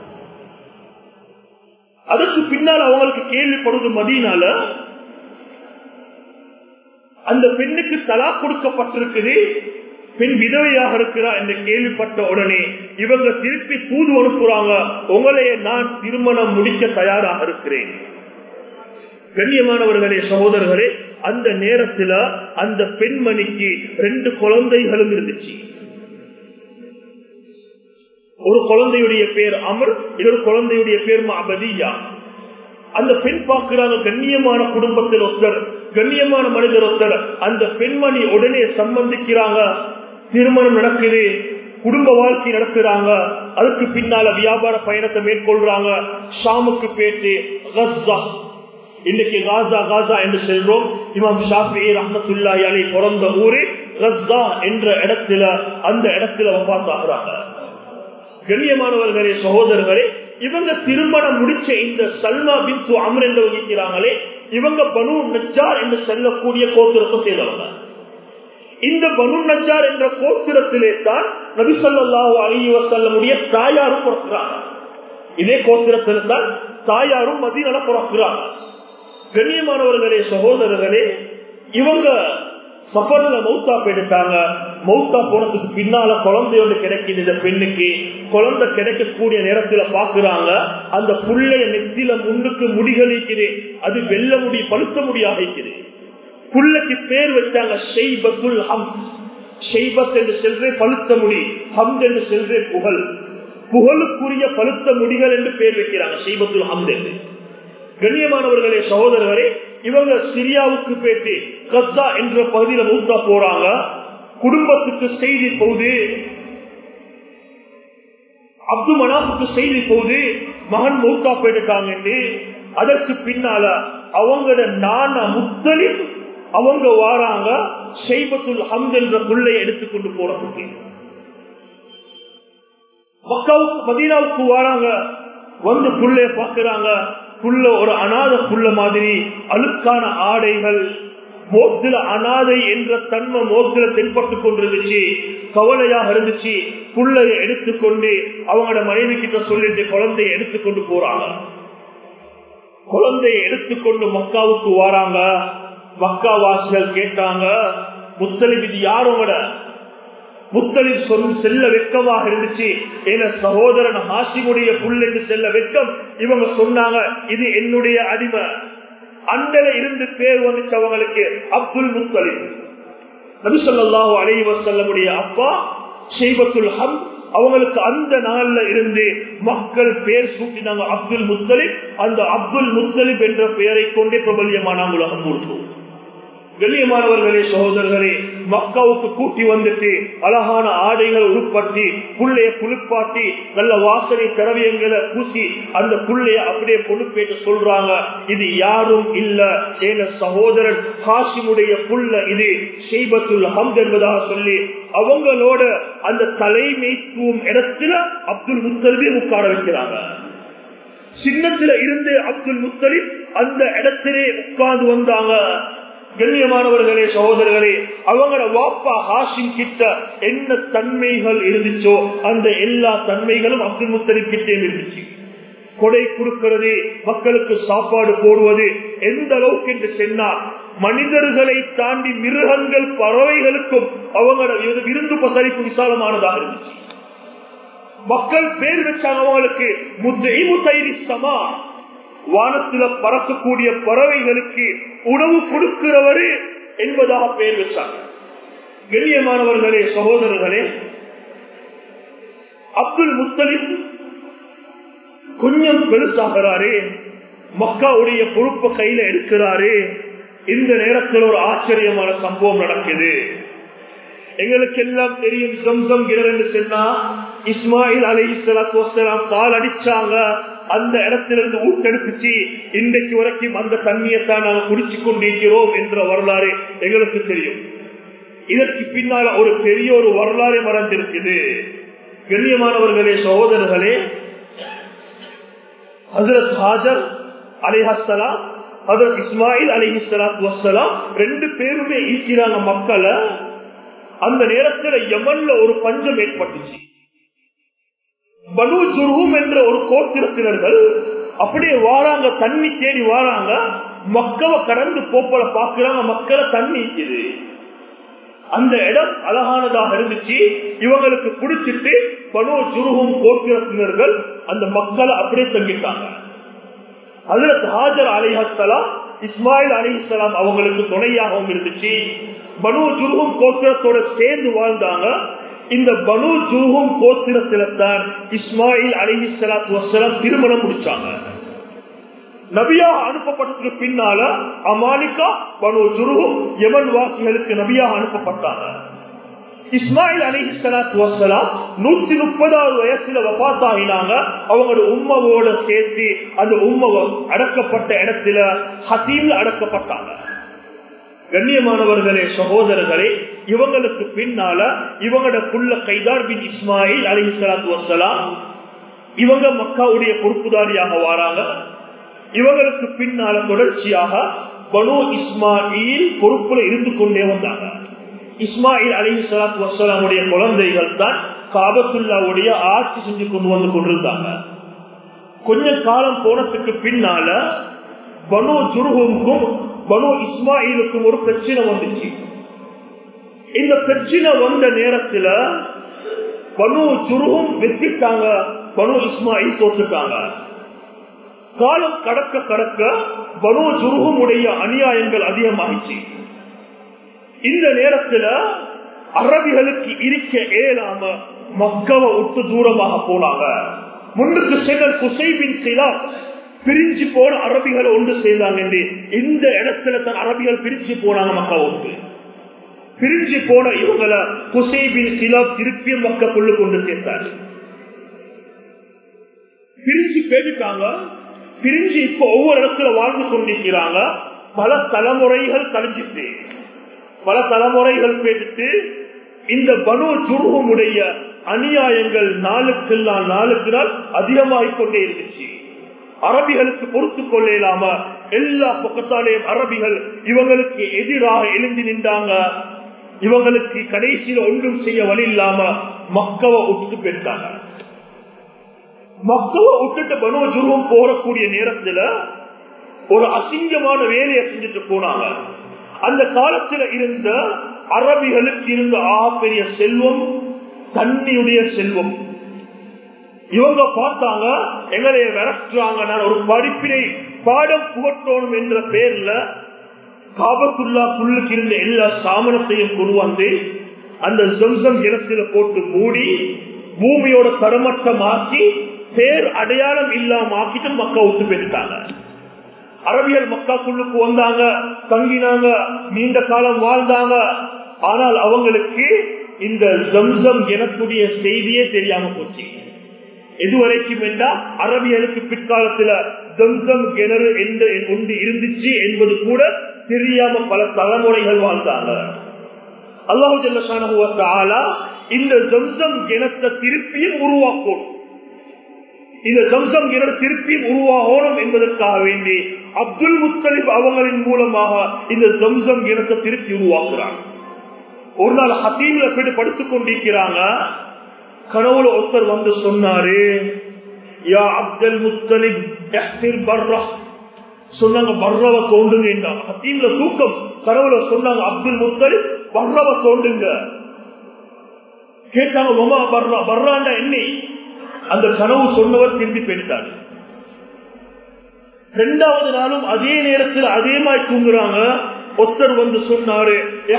அதற்கு பின்னால் அவங்களுக்கு கேள்விப்படுவது மதீனால அந்த பெண்ணுக்கு தலா கொடுக்கப்பட்டிருக்குது, பெண் விதவையாக இருக்கிறார் என்று கேள்விப்பட்ட உடனே இவங்க திருப்பி தூது அனுப்புறாங்க, உங்களையே நான் திருமணம் முடிக்க தயாராக இருக்கிறேன். கண்ணியமானவர்களே, சகோதரர்களே, அந்த நேரத்துல அந்த பெண்மணிக்கு ரெண்டு குழந்தைகளும் இருந்துச்சு. ஒரு குழந்தையுடைய பேர் அமர், இன்னொரு குழந்தையுடைய பேர் மஅபதியா. அந்த பெண் பார்க்கிறாங்க, கண்ணியமான குடும்பத்தில் ஒருத்தர், கண்ணியமான மனிதர் ஒருத்தர். அந்த பெண்மணி உடனே சம்பந்திக்கிறாங்க, திருமணம் நடக்குது, குடும்ப வாழ்க்கை நடக்கிறாங்க. அதுக்கு பின்னால வியாபார பயணத்தை மேற்கொள்றாங்க. ஷாமுக்கு போயிட்டு கஸ்ஸா, இன்னைக்கு காசா காசா என்று செல்றோம். இமாம் ஷாஃபிஈ ரஹ்மத்துல்லாஹி அலைஹி பிறந்த ஊரு கஸ்ஸா என்ற இடத்துல, அந்த இடத்துல வஃபாத் ஆகுறாங்க. கண்ணியமானவர்களே, சகோதரர்களே, இவங்க திருமணம் முடிச்ச இந்த சல்மா பின்த் அம்ர் என்று வகிக்கிறாங்களே, இவங்க பனு நஜ்ஜார் என்று சொல்லக்கூடிய கோத்திரத்தை சேர்ந்தவங்க. இந்த பனு நஜ்ஜார் என்ற கோத்திரத்திலே தான் நபி ஸல்லல்லாஹு அலைஹி வஸல்லமுடைய தாயாரும் பிறக்கிறாங்க. இதே கோத்திரத்தில் தான் தாயாரும் மதீனால பிறக்கிறாங்க. கண்ணியமானவர்களே, சகோதரர்களே, இவங்க சஃபர்ல மௌத்தா போயிட்டாங்க. மௌத்தா போனதுக்கு பின்னால குழந்தையோடு கிடைக்குது. இந்த பெண்ணுக்கு குழந்தை கிடைக்கக்கூடிய நேரத்துல பாக்குறாங்க, அந்த புள்ளைய நெத்தில முன்னுக்கு முடிகளிக்குது, அது வெள்ள முடி பழுத்த முடியாக இருக்குது. புள்ளைக்கு பேர் வச்சாங்க ஷைபத்துல் ஹம்த். ஷைபத் என்று செல்றே பழுத்த முடி, ஹம்த் என்று செல்றே புகழ், புகழுக்குரிய பழுத்த முடிகள் என்று பேர் வைக்கிறாங்க, ஷைபத்துல் ஹம்த் என்று. கண்ணியமானவர்களே, சகோதரர்களே, இவங்க சிரியாவுக்கு போயிட்டு கஸ்ஸா என்ற பகுதியில மௌத்தா போறாங்க. குடும்பத்துக்கு செய்தி போகுது, அப்து மனாஃபுக்கு செய்தி போகுது, மகன் மௌத்தா போயிட்டாங்க என்று. அதற்கு பின்னால அவங்களோட நானா முத்தலிப் அவங்க வாராங்க, ஷைபத்துல் ஹம்த் என்ற புள்ளை எடுத்துக்கொண்டு போறதுக்கு. மக்காவுக்கு மதீனாவுக்கு வாராங்க, வந்து புள்ளைய பாக்குறாங்க. புள்ள ஒரு அநாத புள்ள மாதிரி, அழுக்கான ஆடைகள், மோத்துல அநாதை என்ற தன்மை மோத்துல தென்பட்டுக் கொண்டிருந்துச்சு. கவலையாக இருந்துச்சு. புள்ளைய எடுத்துக்கொண்டு அவங்களோட மனைவி கிட்ட சொல்லிட்டு குழந்தைய எடுத்துக்கொண்டு போறாங்க. குழந்தைய எடுத்துக்கொண்டு மக்காவுக்கு வராங்க. மக்கா வாசிகள் கேட்டாங்க, முத்தலிப் இது யாரோட? முத்தலிப் சொல் செல்ல வெட்கமாக இருந்துச்சு. என சகோதரன் ஹாஷிமுடைய புள்ளை செல்ல வெட்கம். இவங்க சொன்னாங்க, இது என்னுடைய அடிமை. அண்டல இருந்து பேர் வந்துச்சு அவங்களுக்கு அப்துல் முத்தலிப். நபி ஸல்லல்லாஹு அலைஹி வஸல்லமுடைய அப்பா ஷைபத்துல் ஹம், அவங்களுக்கு அந்த நாள்ல இருந்து மக்கள் பேர் சூட்டினாங்க அப்துல் முத்தலிப். அந்த அப்துல் முத்தலிப் என்ற பெயரை கொண்டே பிரபல்யமான உலகம் முழுக்கும். கண்ணியமானவர்களே, சகோதரர்களே, மக்காவுக்கு கூட்டி வந்துட்டு அழகான ஆடைகள் உருப்பட்டி புள்ளைய குளிப்பாட்டி நல்ல வாசனை திரவியங்களை பூசி அந்த புள்ளைய அப்படியே பொறுப்பேற்று சொல்றாங்க, இது யாரும் இல்ல, ஏன சகோதரன் ஹாஷிமுடைய புள்ள, இது ஷைபத்துல் ஹம்த் என்பதாக சொல்லி அவங்களோட அந்த தலைமைத்துவம் இடத்துல அப்துல் முத்தலிபை உட்கார வைக்கிறாங்க. சின்னத்துல இருந்து அப்துல் முத்தலிப் அந்த இடத்திலே உட்கார்ந்து வந்தாங்க. கண்ணியமானவர்களே, சகோதரர்களே, அவங்களோட வாப்பா ஹாஷிம் கிட்ட என்ன தன்மைகள் இருந்துச்சோ அந்த எல்லா தன்மைகளும் அப்துல் முத்தலிப் கிட்டே இருந்துச்சு. கொடை கொடுக்கிறது, மக்களுக்கு சாப்பாடு போடுவது, எந்த அளவுக்கு என்று சொன்னால் மனிதர்களை தாண்டி மிருகங்கள் பறவைகளுக்கும் அவங்களோட விருந்து பசரிப்பு விசாலமானதாக இருந்துச்சு. மக்கள் பேர் வச்சாங்க அவங்களுக்கு முத்தைரி சமா, வானத்தில பறக்கக்கூடிய பறவைகளுக்கு உணவு கொடுக்கிறவரு என்பதாக பெயர் வச்சாங்க. கண்ணியமானவர்களே, சகோதரர்களே, அப்துல் முத்தலிப் கொஞ்சம் பெருசாகிறாரு, மக்காவுடைய பொறுப்பை கையில எடுக்கிறாரு. இந்த நேரத்தில் ஒரு ஆச்சரியமான சம்பவம் நடக்குது. எங்களுக்கு எல்லாம் தெரியும், ஜம்சம் கிணறு என்று சொன்னா இஸ்மாயில் அலைஹிஸ்ஸலாத்து வஸ்ஸலாம் கால் அடிச்சாங்க, அந்த இடத்திலிருந்து ஊட்டெடுத்துச்சு, இன்றைக்கு வரைக்கும் அந்த தண்ணியத்தான் நாங்கள் குடிச்சு கொண்டிருக்கிறோம் என்ற வரலாறு எங்களுக்கு தெரியும். இதற்கு பின்னால் ஒரு பெரிய ஒரு வரலாறு மறந்திருக்குது. கண்ணியமானவர்களே, சகோதரர்களே, ஹஜ்ரத் ஹாஜர் அலைஹிஸ்ஸலாம், ஹஜ்ரத் இஸ்மாயில் அலைஹிஸ்ஸலாத்து வஸ்ஸலாம் ரெண்டு பேருமே ஈக்கிறாங்க மக்களை. அந்த நேரத்தில் யமன்ல ஒரு பஞ்சம் ஏற்பட்டுச்சு. பனு ஜுர்ஹும் என்ற ஒரு கோத்திரத்தினர்கள் அப்படியே வாராங்க, தண்ணி தேடி வாராங்க, மக்களை கடந்து போப்பல பாக்குறாங்க, மக்களை தண்ணி இருக்குது. அந்த இடம் அழகானதாக இருந்துச்சு, இவங்களுக்கு பிடிச்சிட்டு பனு ஜுர்ஹும் கோத்திரத்தினர்கள் அந்த மக்களை அப்படியே தங்கிட்டாங்க. ஹஜ்ரத் ஹாஜர் அலைஹிஸ்ஸலாம் இஸ்மாயில் அலைஹிஸ்ஸலாம் அவங்களுக்கு துணையாகவும் இருந்துச்சு. பனு ஜுர்ஹும் கோத்திரத்தோட சேர்ந்து வாழ்ந்தாங்க. இந்த பனு ஜுர்ஹும் கோத்திரத்தில்தான் இஸ்மாயில் அலைஹிஸ்ஸலாத்து வஸ்ஸலாம் திருமணம் முடிச்சாங்க. நபியா அனுப்பப்பட்டதுக்கு பின்னால அமாலிகா பனு ஜுர்ஹும் யமன் வாசிகளுக்கு நபியாக அனுப்பப்பட்டாங்க. இஸ்மாயில் அலைஹிஸ்ஸலாத்து வஸ்ஸலாம் நூத்தி முப்பதாவது வயசுல வஃபாத் ஆகினாங்க. அவங்களோட உம்மவோட சேர்த்து அந்த உம்மவ அடக்கப்பட்ட இடத்துல ஹதீம்ல அடக்கப்பட்டாங்க. கண்ணியமானவர்களே, சகோதரர்களே, இவங்களுக்கு பின்னால இவங்களோட புள்ள கைதார் பின் இஸ்மாயில் அலைஹிஸ்ஸலாத்து வஸ்ஸலாம் இவங்க மக்காவுடைய பொறுப்புதாரியாக வராங்க. இவங்களுக்கு பின்னால தொடர்ச்சியாக பனு இஸ்மாயில் பொறுப்புல இருந்து கொண்டே வந்தாங்க. இஸ்மாயில் அலைஹிஸ்ஸலாத்து வஸ்ஸலாமுடைய குழந்தைகள் தான் காபத்துல்லாவுடைய ஆட்சி செஞ்சு கொண்டு வந்து கொண்டிருந்தாங்க. கொஞ்ச காலம் போனதுக்கு பின்னால பனு ஜுர்ஹுமுக்கும் பனு இஸ்மாயிலுக்கும் ஒரு பிரச்சனை வந்துச்சு. இந்த பிரச்சனை வந்த நேரத்தில் பனு ஜுர்ஹும் வெற்றிட்டாங்க, பனு இஸ்மாயில் தோற்றுட்டாங்க. காலம் கடக்க கடக்க பனு ஜுர்ஹும் உடைய அநியாயங்கள் அதிகமாகிச்சு. இந்த நேரத்தில் அரபிகளுக்கு இருக்க இயலாம மக்காவை விட்டு தூரமாக போனாங்க. முன்னுக்கு சென்ற குசைபின் கிலாப் பிரிஞ்சு போன அரபிகளை ஒன்று செய்தாங்க. இந்த இடத்துல தான் அரபிகள் பிரிஞ்சு போனாங்க. மக்கா ஒன்று பிரிஞ்சு போன இவங்களை குசைபின் கிலாப் திருப்பிய மக்களுக்குள்ள கொண்டு சேர்த்தாரு. பிரிஞ்சு போயிட்டாங்க. பிரிஞ்சு இப்ப ஒவ்வொரு இடத்துல வாழ்ந்து கொண்டிருக்கிறாங்க. பல தலைமுறைகள் கழிஞ்சிட்டு பல தலைமுறைகள் போயிட்டு இந்த பனு ஜுர்ஹுமுடைய அநியாயங்கள் நாளுக்கு நாள் நாளுக்கு நாள் அதிகமாகிக் கொண்டே இருந்துச்சு. அரபிகளுக்கு பொறுத்து கொள்ள இல்லாம எல்லா பக்கத்தாலேயும் அரபிகள் இவங்களுக்கு எதிராக எழுந்து நின்றாங்க. இவங்களுக்கு கடைசியில் ஒன்றும் செய்ய வழி இல்லாம மக்காவை விட்டுட்டு போயிட்டாங்க. மக்காவை விட்டுட்டு பனு ஜுர்ஹும் போறக்கூடிய நேரத்துல ஒரு அசிங்கமான வேலையை செஞ்சுட்டு போனாங்க. அந்த காலத்துல இருந்த அரபிகளுக்கு இருந்த ஆபெரிய செல்வம் தண்ணியுடைய செல்வம். இவங்க பார்த்தாங்க, எங்களை விரட்டுறாங்க, ஒரு படிப்பினை பாடம் புகட்டோணும் என்ற பெயர்ல காபத்துல்லா புல்லுக்கு இருந்த எல்லா சாமனத்தையும் கொண்டு அந்த ஜம்சம் ஜலத்தில போட்டு மூடி பூமியோட தரமட்டமாக்கி பேர் அடையாளம் இல்லாம ஆக்கிட்டு மக்கா விட்டு போயிட்டாங்க. அரபியல் மக்காக்குள்ளுக்கு வந்தாங்க, தங்கினாங்க, நீண்ட காலம் வாழ்ந்தாங்க. ஆனால் அவங்களுக்கு இந்த ஜம்சம் எனக்குடைய செய்தியே தெரியாம போச்சு. எதுவரைக்கும் என்றால் அரபியலுக்கு பிற்காலத்துல ஜம்சம் கிணறு என்று ஒன்று இருந்துச்சு என்பது கூட தெரியாம பல தலைமுறைகள் வாழ்ந்தாங்க. அல்லாஹு ஜல்ல ஷானஹு வ தஆலா இந்த ஜம்சம் கிணத்தை திருப்பியும் உருவாக்கும், இந்த ஜம்சம் கிணறு திருப்பியும் உருவாகணும் என்பதற்காக வேண்டி அப்துல் முத்தலிப் அவங்களின் மூலமாக இந்த ஜம்சம் கிணத்தை திருப்பி உருவாக்குறாங்க. ஒரு நாள் ஹதீம்ல போய் படுத்துக் கொண்டிருக்கிறாங்க. கனவுல ஒருத்தர் வந்து சொன்னாரு, யா அப்துல் முத்தலிப் இஹ்திர் பர்ரா, சொன்னாங்க பர்ராவை தோண்டுங்க. ஹதீம்ல தூக்கம், கனவுல சொன்னாங்க அப்துல் முத்தலிப் பர்ராவை தோண்டுங்க. கேட்டாங்க மமா பர்ரா, பர்ராண்டா என்ன? அந்த கனவு சொன்னவர் திரும்பி போயிட்டார். இரண்டாவது நாளும் அதே நேரத்தில் அதே மாதிரி தூங்குறாங்க. ஒருத்தர் வந்து சொன்னாரு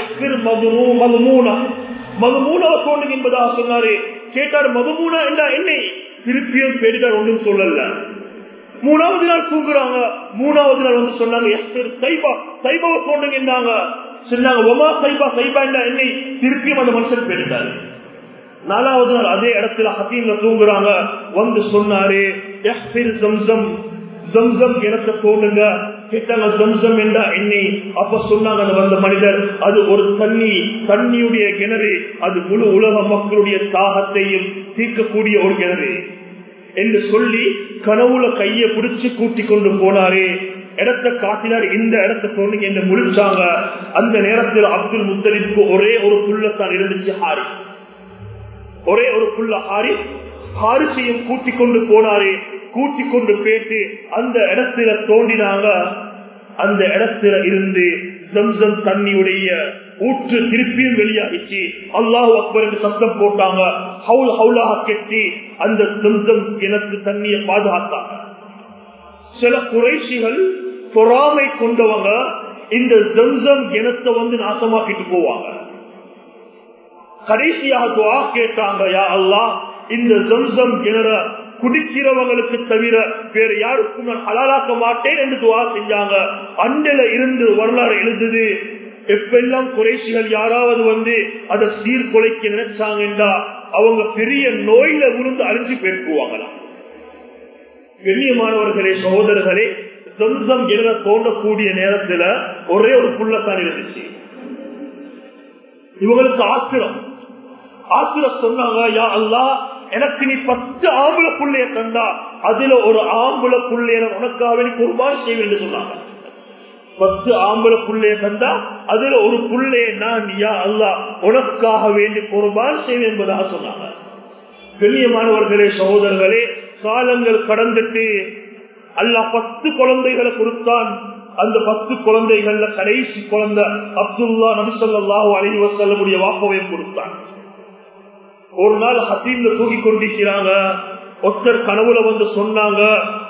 மதுமூனாவை தோண்டுங்க என்பதாக சொன்னாரு. கேட்டார் மதுமூனா என்றா என்ன? திருப்பியும் போயிட்டார், ஒன்றும் சொல்லல. மூணாவது நாள் தூங்குறாங்க. மூணாவது நாள் வந்து சொன்னாங்க சைபா, சைபாவை தோண்டுங்க என்றாங்க. சொன்னாங்க ஒமா சைபா, சைபா என்றா என்ன? திருப்பியும் அந்த மனுஷன் போயிட்டாரு. நாலாவது நாள் அதே இடத்துல ஹதீம்ல தூங்குறாங்க. வந்து சொன்னாரு ஜம்சம், ஜம்சம் கிணத்தை தோண்டுங்க. கேட்டாங்க ஜம்சம் என்றா என்ன? அப்ப சொன்னாங்க அந்த வந்த மனிதர், அது ஒரு தண்ணி, தண்ணியுடைய கிணறு, அது முழு உலக மக்களுடைய தாகத்தையும் தீர்க்கக்கூடிய ஒரு கிணறு என்று சொல்லி கனவுல கையை பிடிச்சு கூட்டி கொண்டு போனாரு. இடத்தை காட்டினார், இந்த இடத்தை தோண்டுங்க என்று முடிச்சாங்க. அந்த நேரத்தில் அப்துல் முத்தலிப்க்கு ஒரே ஒரு புள்ளத்தான் இருந்துச்சு, ஹாரி, ஒரே ஒரு புள்ள ஹாரி. ஹாரிசையும் கூட்டிக் கொண்டு போனாரு. கூட்டிக் கொண்டு போயிட்டு அந்த இடத்துல தோண்டினாங்க. அந்த இடத்துல இருந்து ஜம்சம் தண்ணியுடைய ஊற்று திருப்பியும் வெளியாகிச்சு. அல்லாஹ் அக்பர் என்று சத்தம் போட்டாங்க. ஹவுல் ஹவுலாக கெட்டி அந்த ஜம்சம் கிணத்து தண்ணியை பாதுகாத்தாங்க. சில குறைஷிகள் பொறாமை கொண்டவங்க இந்த ஜம்சம் கிணத்தை வந்து நாசமாக்கிட்டு போவாங்க. கடைசியாக துஆ கேட்டாங்க, யா அல்லாஹ் இந்த ஜம்சம் கிணற குடிக்கிறவங்களுக்கு தவிர வேற யாருக்கும் நான் ஹலாலாக்க மாட்டேன் என்று துஆ செஞ்சாங்க. அண்டையில இருந்து வரலாறு எழுதுது, எப்பெல்லாம் குறைஷிகள் யாராவது வந்து அதை சீர்குலைக்க நினைச்சாங்கன்றா அவங்க பெரிய நோயில விழுந்து அழிஞ்சு போயிருக்குவாங்களாம். கண்ணியமானவர்களே, சகோதரர்களே, ஜம்சம் கிணற தோண்டக்கூடிய நேரத்துல ஒரே ஒரு புள்ளத்தான் இருந்துச்சு. இவங்களுக்கு ஆத்திரம் ஆத்திரம் சொன்னாங்க, யா அல்லாஹ் எனக்கு நீ பத்து ஆம்பளை புள்ளைய தந்தா அதுல ஒரு ஆம்பளை புள்ளைய உனக்காக நீ குர்பான் செய்வேன் என்று சொன்னாங்க. பத்து ஆம்பளை புள்ளைய தந்தா அதுல ஒரு புள்ளைய நான் யா அல்லாஹ் உனக்காக வேண்டி குர்பான் செய்வேன் என்பதாக சொன்னாங்க. கண்ணியமானவர்களே, சகோதரர்களே, காலங்கள் கடந்துட்டு அல்லாஹ் பத்து குழந்தைகளை கொடுத்தான். அந்த பத்து குழந்தைகள்ல கடைசி குழந்தை அப்துல்லா நபி ஸல்லல்லாஹு அலைஹி வஸல்லமுடைய வாப்பையும் கொடுத்தான். ஒரு நாள் ஹதீம்ல தூக்கி கொண்டிருக்கிறாங்க. ஒருத்தர் கனவுல வந்து சொன்னாங்க,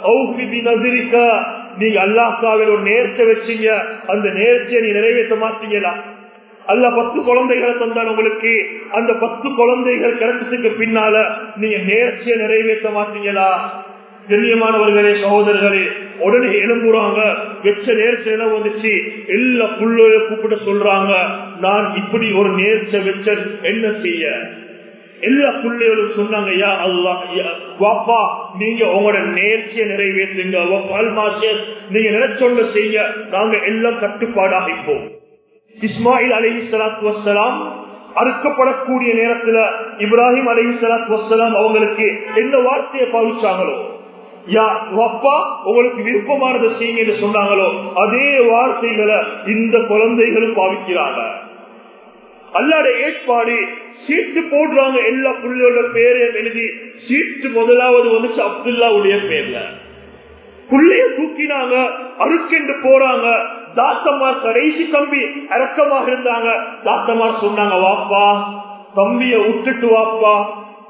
நீங்க அல்லாஹ்க்காக ஒரு நேர்ச்சை வச்சீங்க, அந்த நேர்ச்சியை நீ நிறைவேற்ற மாட்டீங்களா? அல்லாஹ் பத்து குழந்தைகளை தந்தான் உங்களுக்கு, அந்த பத்து குழந்தைகள் கிடைச்சதுக்கு பின்னால நீங்க நேர்ச்சியை நிறைவேற்ற மாட்டீங்களா? கண்ணியமானவர்களே, சகோதரர்களே, உடனே எழும்புறாங்க. வெச்ச நேர்ச்சை எல்லாம் வந்துச்சு. எல்லா புள்ளைய கூப்பிட்டு சொல்றாங்க, நான் இப்படி ஒரு நேர்ச்சை வச்ச என்ன செய்ய? எல்லா பிள்ளைகளும் சொன்னாங்க, யா அல்லாஹ் வாப்பா நீங்க உங்களோட நேர்ச்சியை நிறைவேற்றுங்க, நீங்க நினைச்சொல்ல செய்ய, நாங்க எல்லாம் கட்டுப்பாடாக இருப்போம். இஸ்மாயில் அலைஹிஸ்ஸலாத்து வஸ்ஸலாம் அறுக்கப்படக்கூடிய நேரத்துல இப்ராஹிம் அலைஹிஸ்ஸலாத்து வஸ்ஸலாம் அவங்களுக்கு என்ன வார்த்தையை பாவிச்சாங்களோ, யா வாப்பா உங்களுக்கு விருப்பமானதை செய்யுங்க என்று சொன்னாங்களோ, அதே வார்த்தைகளை இந்த குழந்தைகளும் பாவிக்கிறாங்க. அல்லாட ஏற்பாடு சீட்டு போடுறாங்க. எல்லா புள்ளையோட பேரையும் எழுதி சீட்டு முதலாவது வந்துச்சு அப்துல்லாவுடைய பேர்ல. புள்ளைய தூக்கினாங்க, அறுக்கென்று போறாங்க. தாத்தமார் கடைசி தம்பி இறக்கமாக இருந்தாங்க. தாத்தமார் சொன்னாங்க, வாப்பா தம்பிய விட்டுட்டு வாப்பா,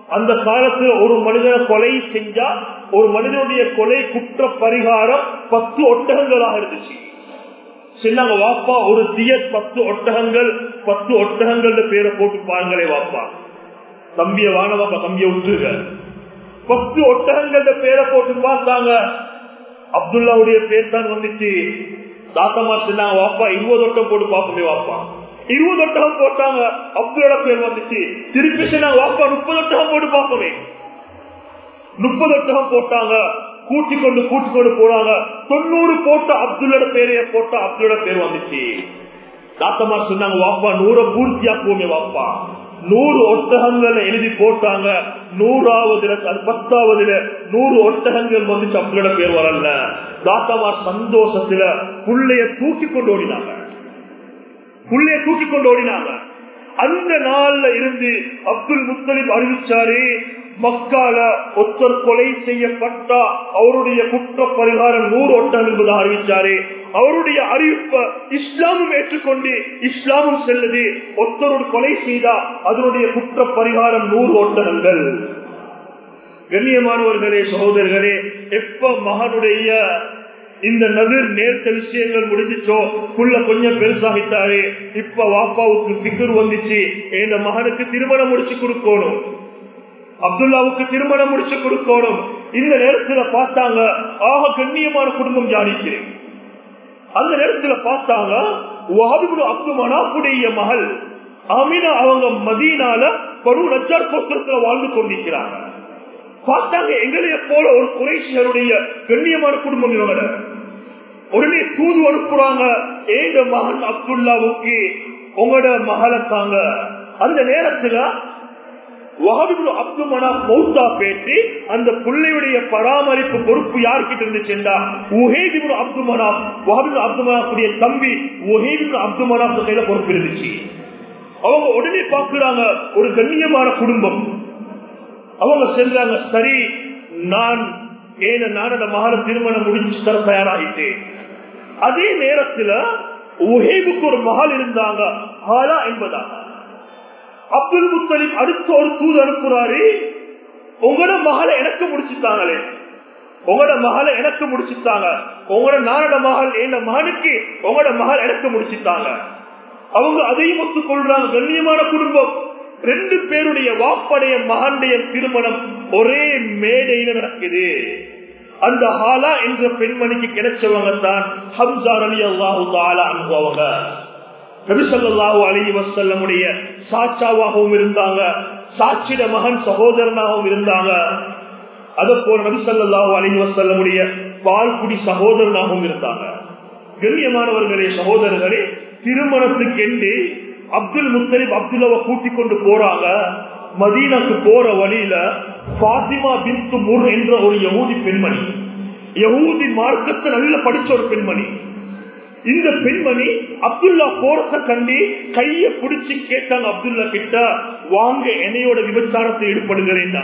அந்த காலத்துல ஒரு மனிதனை கொலை செஞ்சா ஒரு மனிதனுடைய கொலை குற்ற பரிகாரம் பத்து ஒட்டகங்களாக இருந்துச்சு. சொன்னாங்க வாப்பா ஒரு தீய பத்து ஒட்டகங்கள் பத்து ஒட்டகங்கள் பேரை போட்டு பாருங்களே வாப்பா, தம்பிய வானவாப்பா தம்பிய விட்டுருங்க. பத்து ஒட்டகங்கள் பேரை போட்டு பார்த்தாங்க. அப்துல்லாவுடைய பேர் தான் வந்துச்சு. தாத்தமா சொன்னாங்க வாப்பா இருபது ஒட்டகம் போட்டு பார்ப்போமே வாப்பா. இருபது ஒட்டகம் போட்டாங்க, அப்துல்லோட பேர் வந்துச்சு. திருப்பி சொன்னாங்க வாப்பா முப்பது ஒட்டகம் போட்டு பார்ப்போமே. முப்பது ஒட்டகம் போட்டாங்க, கூட்டிக் கொண்டு கூட்டிக் கொண்டு போனாங்க. தொண்ணூறு போட்ட அப்துல்லோட பேரைய போட்ட அப்துல்லோட பேர் வந்துச்சு. தாத்தமா சொன்னாங்க வாப்பா நூற பூர்த்தியாக்குவோமே வாப்பா. நூறு ஒட்டகங்களை எழுதி போட்டாங்க. நூறாவதுல பத்தாவதுல நூறு ஒட்டகங்கள் வந்துச்சு, அப்துல்லோட பேர் வரல. தாத்தமா சந்தோஷத்துல புள்ளைய தூக்கி கொண்டு ஓடினாங்க. புள்ளைய தூக்கி கொண்டு ஓடினாங்க. அந்த நாள்ல இருந்து அப்துல் முத்தலிப் அறிவிச்சாரு, மக்கால ஒருத்தர் கொலை செய்யப்பட்டா அவருடைய குற்ற பரிகாரம் நூறு ஒட்டகம் என்பதாக அறிவிச்சாரு. அவருடைய அறிவிப்பை இஸ்லாமும் ஏற்றுக்கொண்டு இஸ்லாமும் செல்லுது. ஒருத்தரோடு கொலை செய்தா அதனுடைய குற்ற பரிகாரம் நூறு ஒட்டகங்கள். கண்ணியமானவர்களே சகோதரர்களே, எப்ப மகனுடைய இந்த நதிர் நேர்த்த விஷயங்கள் முடிஞ்சிச்சோ புள்ள கொஞ்சம் பெருசாகிட்டாரு. இப்ப வாப்பாவுக்கு பிக்கர் வந்துச்சு, இந்த மகனுக்கு திருமணம் முடிச்சு கொடுக்கணும், அப்துல்லாவுக்கு திருமணம் முடிச்சு கொடுக்கணும். இந்த நேரத்துல பார்த்தாங்க ஆக கண்ணியமான குடும்பம் ஜானிக்கிறேன். அந்த நேரத்துல பார்த்தாங்க அப்துல் மனாஃபுடைய மகள் ஆமினா அவங்க மதீனால பரு நஜ்ஜார் கோத்திரத்துல வாழ்ந்து கொண்டிருக்கிறாங்க. பார்த்தாங்க எங்களைய போல ஒரு குறைஷியருடைய கண்ணியமான குடும்பம் இவங்க. உடனே தூது அனுப்புறாங்க, ஏங்க மகன் அப்துல்லாவுக்கு உங்களோட மகளத்தாங்க. அந்த நேரத்துல அப்துல் மனாஃப் மௌத்தா பேசி அந்த பிள்ளையுடைய பராமரிப்பு பொறுப்பு யார்கிட்ட இருந்துச்சுன்னா உஹைத் அப்துல் மனாஃப் வஹப் அப்துல் மனாஃபுடைய தம்பி உஹைத் அப்துல் மனாஃப் கையில பொறுப்பு இருந்துச்சு. அவங்க உடனே பாக்குறாங்க ஒரு கண்ணியமான குடும்பம். அவங்க சென்றாங்க, சரி நான் ஏன நானோட மகன திருமணம் முடிச்சு தர தயாராகிட்டேன். அதே நேரத்துல உஹைபுக்கு ஒரு மகள் இருந்தாங்க, ஹாலா என்பதாக. அப்துல் முத்தலிப் அடுத்த ஒரு தூது அனுப்புறாரு, உங்களோட மகளை எனக்கு முடிச்சுட்டாங்களே, உங்களோட மகளை எனக்கு முடிச்சுட்டாங்க, உங்களோட நானோட மகள் என் மகனுக்கு உங்களோட மகள் எனக்கு முடிச்சுட்டாங்க. அவங்க அதையும் ஒத்துக்கொள்றாங்க. கண்ணியமான குடும்பம். ரெண்டு பேருடைய வாப்படைய மகனுடைய திருமணம் ஒரே மேடையில நடக்குது. அந்த ஹாலா என்ற பெண்மணிக்கு கிடைச்சவங்க தான் ஹம்சா ரலியல்லாஹு தஆலா அன்ஹு. அவங்க நபி ஸல்லல்லாஹு அலைஹி வஸல்லமுடைய சாட்சாவாகவும் இருந்தாங்க, சாட்சிட மகன் சகோதரனாகவும் இருந்தாங்க. அதேபோல நபி ஸல்லல்லாஹு அலைஹி வஸல்லமுடைய பால்குடி சகோதரனாகவும் இருந்தாங்க. கண்ணியமானவர்களே சகோதரர்களே, திருமணத்துக்கு என்று அப்துல் முத்தலிப் அப்துல்லாவை கூட்டிக் கொண்டு போறாங்க. மதீனாக்கு போற வழியில ஃபாத்திமா பின்த் முர் என்ற ஒரு யஹூதி பெண்மணி, யஹூதி மார்க்கத்தை நல்ல படிச்ச ஒரு பெண்மணி. இந்த பெண்மணி அப்துல்லா போறத கண்டி கைய பிடிச்சு கேட்டாங்க அப்துல்லா கிட்ட, வாங்க என்னையோட விபச்சாரத்தை ஈடுபடுகிறேன்.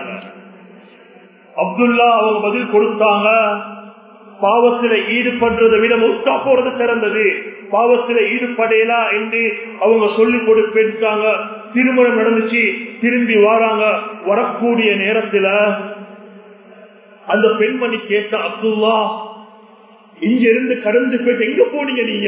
அப்துல்லா அவங்க பதில் கொடுத்தாங்க, பாவத்தில ஈடுபடுறதை விட முஸ்தா போறது சிறந்தது, பாவத்தில ஈடுபடையலாம் என்று அவங்க சொல்லி கொடுத்தாங்க. திருமணம் நடந்துச்சு. திரும்பி வராங்க. வரக்கூடிய நேரத்துல அந்த பெண்மணி கேட்ட, அப்துல்லா இங்க இருந்து கடந்து போயிட்டு எங்க போனீங்க நீங்க?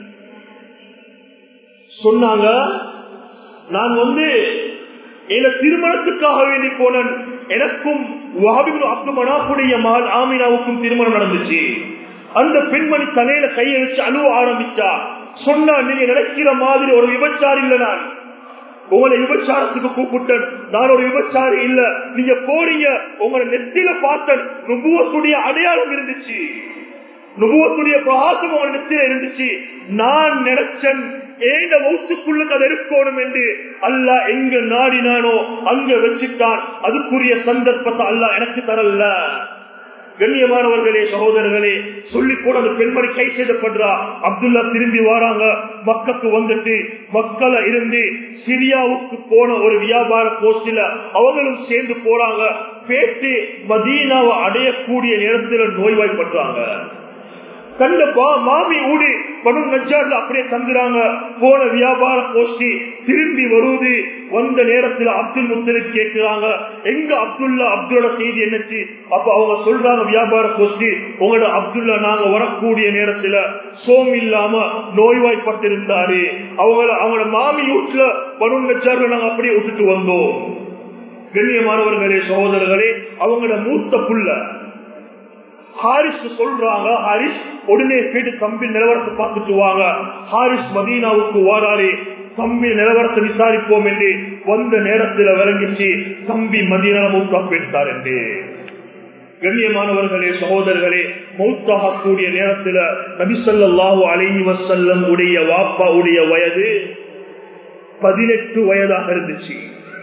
சொன்னாங்க, நான் வந்து என திருமணத்துக்காக வேண்டி போனேன். எனக்கும் அப்துல் மனாஃபுடைய மகள் ஆமினாவுக்கும் திருமணம் நடந்துச்சு. அந்த பெண்மணி தலையில கையை வச்சு அழுவ ஆரம்பிச்சா. சொன்னா, நீங்க நினைக்கிற மாதிரி ஒரு விபச்சாரி இல்ல, நான் உங்களை விபச்சாரத்துக்கு கூப்பிட்டேன், நான் ஒரு விபச்சாரி இல்ல. நீங்க போறீங்க, உங்களை நெத்தில பார்த்தேன், நுபுவத்துடைய அடையாளம் இருந்துச்சு, நுபுவத்துடைய பிரகாசம் உங்க நெத்தில இருந்துச்சு. நான் நினைச்சேன் ஏண்ட வௌத்துக்குள்ளுக்கு அதை இருக்கணும் என்று. அல்லாஹ் எங்க நாடினானோ அங்க வச்சுட்டான். அதுக்குரிய சந்தர்ப்பத்தை அல்லாஹ் எனக்கு தரல. கண்ணியமானவர்களே சகோதரர்களே, சொல்லி கூட அந்த பெண்மணி கை செய்தப்படுறா. அப்துல்லா திரும்பி வராங்க. மக்காக்கு வந்துட்டு மக்களை இருந்து சிரியாவுக்கு போன ஒரு வியாபார போஸ்டில அவங்களும் சேர்ந்து போறாங்க. பேட்டு மதீனாவை அடையக்கூடிய நேரத்தில் நோய்வாய்ப்படுறாங்க. கண்டப்பா மாமி ஊடி பனு நஜ்ஜார்ல அப்படியே தங்குறாங்க. போன வியாபார கோஷ்டி திரும்பி வருவது வந்த நேரத்தில் அப்துல் முத்தலிப் கேட்கிறாங்க, எங்க அப்துல்லா, அப்துல்லோட செய்தி என்னச்சு? அப்ப அவங்க சொல்றாங்க, வியாபார கோஷ்டி, உங்களோட அப்துல்லா நாங்க வரக்கூடிய நேரத்துல சோம் இல்லாம நோய்வாய்ப்பட்டிருந்தாரு, அவங்கள அவங்களோட மாமி வீட்டுல வரும் வச்சாரு, நாங்க அப்படியே விட்டுட்டு வந்தோம். கண்ணியமானவர்களே, சகோதரர்களே, அவங்களோட மூத்த புள்ள ஹாரிஸ் சொல்றாங்க, ஹாரிஸ் உடனே போயிட்டு தம்பி நிலவரத்தை பார்த்துட்டு வாங்க. ஹாரிஸ் மதீனாவுக்கு வாராரு, தம்பி நிலவரத்தை விசாரிப்போம் என்று வந்த நேரத்தில் விளங்கிச்சு தம்பி மதீனா மௌத்தா போயிட்டார் என்று. கண்ணியமானவர்களே, சகோதரர்களே, மௌத்தாகக்கூடிய நேரத்தில் நபி ஸல்லல்லாஹு அலைஹி வஸல்லம் உடைய வாப்பா உடைய வயது பதினெட்டு வயதாக இருந்துச்சு.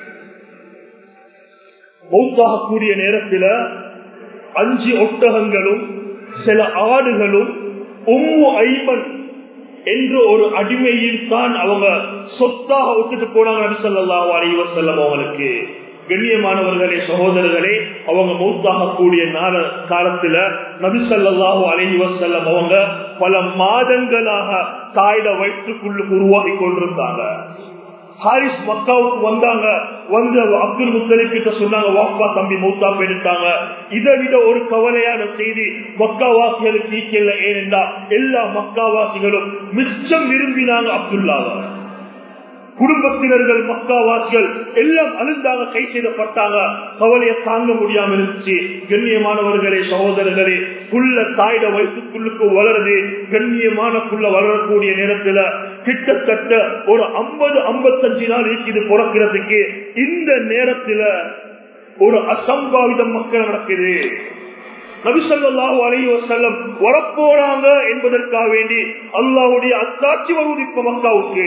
மௌத்தாகக்கூடிய நேரத்தில் அஞ்சு ஒட்டகங்களும் சில ஆடுகளும் உம்மு ஐமன் என்ற ஒரு அடிமையில் தான் அவங்க சொத்தாக விட்டுட்டு போனாங்க நபி ஸல்லல்லாஹு அலைஹி வஸல்லம் அவங்களுக்கு. கண்ணியமானவர்களே, சகோதரர்களே, அவங்க மௌத்தாகக்கூடிய காலத்துல நபி ஸல்லல்லாஹு அலைஹி வஸல்லம் அவங்க பல மாதங்களாக தாயிட வயிற்றுக்குள்ள உருவாகி கொண்டிருந்தாங்க. ஹாரிஸ் மக்காவுக்கு வந்தாங்க, வந்து அப்துல் முத்தலிப் கிட்ட சொன்னாங்க, வாப்பா தம்பி மௌத்தா போயிட்டாங்க. இதை விட ஒரு கவலையான செய்தி மக்காவாசிகளுக்கு தீக்கல. ஏனென்றா எல்லா மக்காவாசிகளும் மிச்சம் விரும்பினாங்க அப்துல்லாவை. குடும்பத்தினர்கள் மக்காவாசிகள் எல்லாம் அழுந்தாங்க, கை செய்யப்பட்டாங்க, கவலையை தாங்க முடியாம இருந்துச்சு. கண்ணியமானவர்களே, சகோதரர்களே, புள்ள தாயிட வயசுக்குள்ளுக்கு வளருது. கண்ணியமான புள்ள வளரக்கூடிய நேரத்துல கிட்டத்தட்ட ஒரு ஐம்பது ஐம்பத்தஞ்சு நாள் இருக்குது பிறக்கிறதுக்கு. இந்த நேரத்துல ஒரு அசம்பாவிதம் மக்கள் நடக்குது. நபி ஸல்லல்லாஹு அலைஹி வஸல்லம் வரப்போறாங்க என்பதற்காக வேண்டி அல்லாஹ்வுடைய அத்தாட்சி வருவது இப்ப மக்காவுக்கு.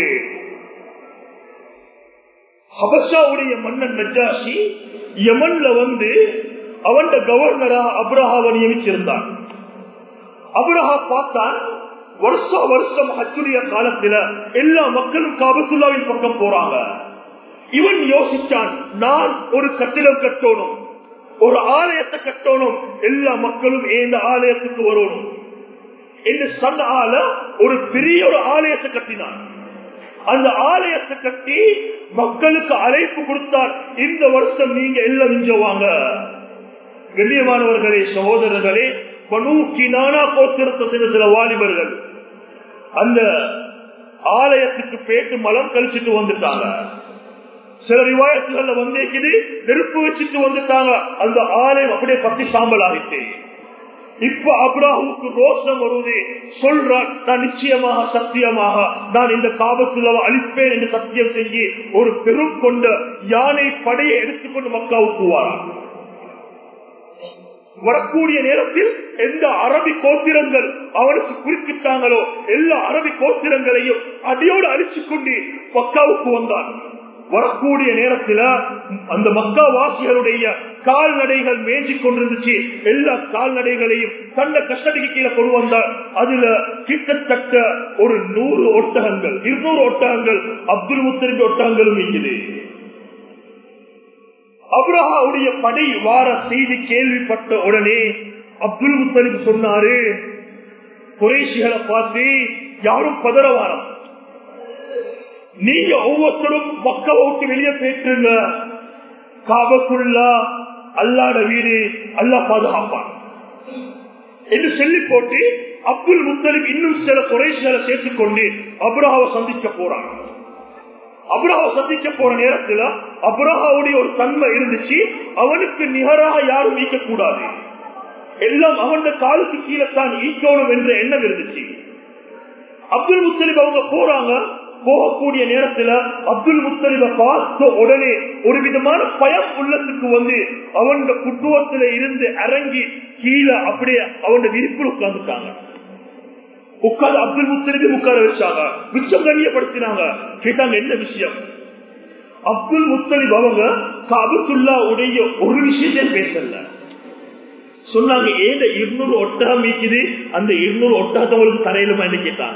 ஹபஷாவுடைய மன்னன் நஜ்ஜாஷி யமன்ல வந்து அவன் கவர்னரா அப்ரஹாவை நியமிச்சிருந்தான். அப்ரஹா பார்த்தான், வருஷ வருஷம் ஹஜ்ஜுடைய காலத்துல எல்லா மக்களும் காபத்துல்லாவின் பக்கம் போறாங்க. இவன் யோசிச்சான், நான் ஒரு கட்டிடம் கட்டணும், ஒரு ஆலயத்தை கட்டணும், எல்லா மக்களும் இந்த ஆலயத்துக்கு வரணும் என்று சொன்ன ஒரு பெரிய ஒரு ஆலயத்தை கட்டினான். அந்த ஆலயத்தை கட்டி மக்களுக்கு அழைப்பு கொடுத்தார், இந்த வருஷம் நீங்க எல்லாம் இஞ்சவாங்க. கண்ணியமானவர்களே, சகோதரர்களே, பனூக்கி நானா கோத்திரத்தை சில வாலிபர்கள் அந்த ஆலயத்துக்கு பேட்டு மலம் கழிச்சிட்டு வந்துட்டாங்க. சில ரிவாயத்துகள்ல வந்தேக்குது நெருப்பு வச்சுட்டு வந்துட்டாங்க. அந்த ஆலயம் அப்படியே பத்தி சாம்பல் ஆகிட்டு. இப்ப அப்ராஹுக்கு ரோஷம் வருவது, சொல்றான், நான் நிச்சயமாக சத்தியமாக நான் இந்த காபத்துல்லாவை அழிப்பேன் என்று சத்தியம் செஞ்சு ஒரு பெரும் கொண்ட யானை படையை எடுத்துக்கொண்டு மக்காவுக்கு வாரான். வரக்கூடிய நேரத்தில் எந்த அரபி கோத்திரங்கள் அவனுக்கு குறிப்பிட்டாங்களோ எல்லா அரபி கோத்திரங்களையும் அடியோடு அழிச்சு கொண்டு மக்காவுக்கு வந்தான். வரக்கூடிய நேரத்தில் அந்த மக்கா வாசிகளுடைய கால்நடைகள் மேய்ச்சி கொண்டிருந்துச்சு. எல்லா கால்நடைகளையும் தன்னை கஷ்டத்துக்கு கீழே கொண்டு வந்தார். அதுல கிட்டத்தட்ட ஒரு நூறு ஒட்டகங்கள், இருநூறு ஒட்டகங்கள் அப்துல் முத்தலிப் ஒட்டகங்களும் இருக்குது. அப்ரஹாவுடைய படை வார செய்தி கேள்விப்பட்ட உடனே அப்துல் முத்தலிப் சொன்னாரு, குறைஷிகளை பார்த்து யாரும் பதறவாரம், நீங்க ஒவ்வொருத்தரும் மக்காவை விட்டு வெளியே போயிட்டுருங்க, காபத்துல்லா அல்லாட வீடு, அல்லாஹ் பாதுகாப்பான் என்று சொல்லி போட்டு அப்துல் முத்தலிப் இன்னும் சில குறைஷிகளை சேர்த்துக்கொண்டு அப்ரஹாவை சந்திக்க போறாங்க. அப்ரஹாவை சந்திக்க போற நேரத்தில் அப்ரஹாவுடைய ஒரு தன்மை இருந்துச்சு, அவனுக்கு நிகராக யாரும் ஈக்கக்கூடாது, எல்லாம் அவன் காலுக்கு கீழே தான் ஈக்கணும் என்ற எண்ணம் இருந்துச்சு. அப்துல் முத்தலிப் அவங்க போறாங்க. போகக்கூடிய நேரத்தில் அப்துல் முத்தலிபை பார்த்த உடனே ஒரு விதமான பயம் உள்ளத்துக்கு வந்து அவன் குட்டுவத்தில இருந்து இறங்கி கீழே அப்படியே அவன் விரிப்பில் உட்கார்ந்துட்டாங்க. உட்கார்ந்து அப்துல் முத்தலிபை உட்கார வச்சாங்க, மிச்சம் கண்ணியப்படுத்தினாங்க. கேட்டாங்க என்ன விஷயம்? அப்துல் முத்தலிப் அவங்க காபத்துல்லா உடைய ஒரு விஷயத்தை பேசல. சொன்னாங்க, ஏன் இருநூறு ஒட்டகம் மீக்குது, அந்த இருநூறு ஒட்டகத்தை உங்களுக்கு தரையிலுமா என்று கேட்டாங்க.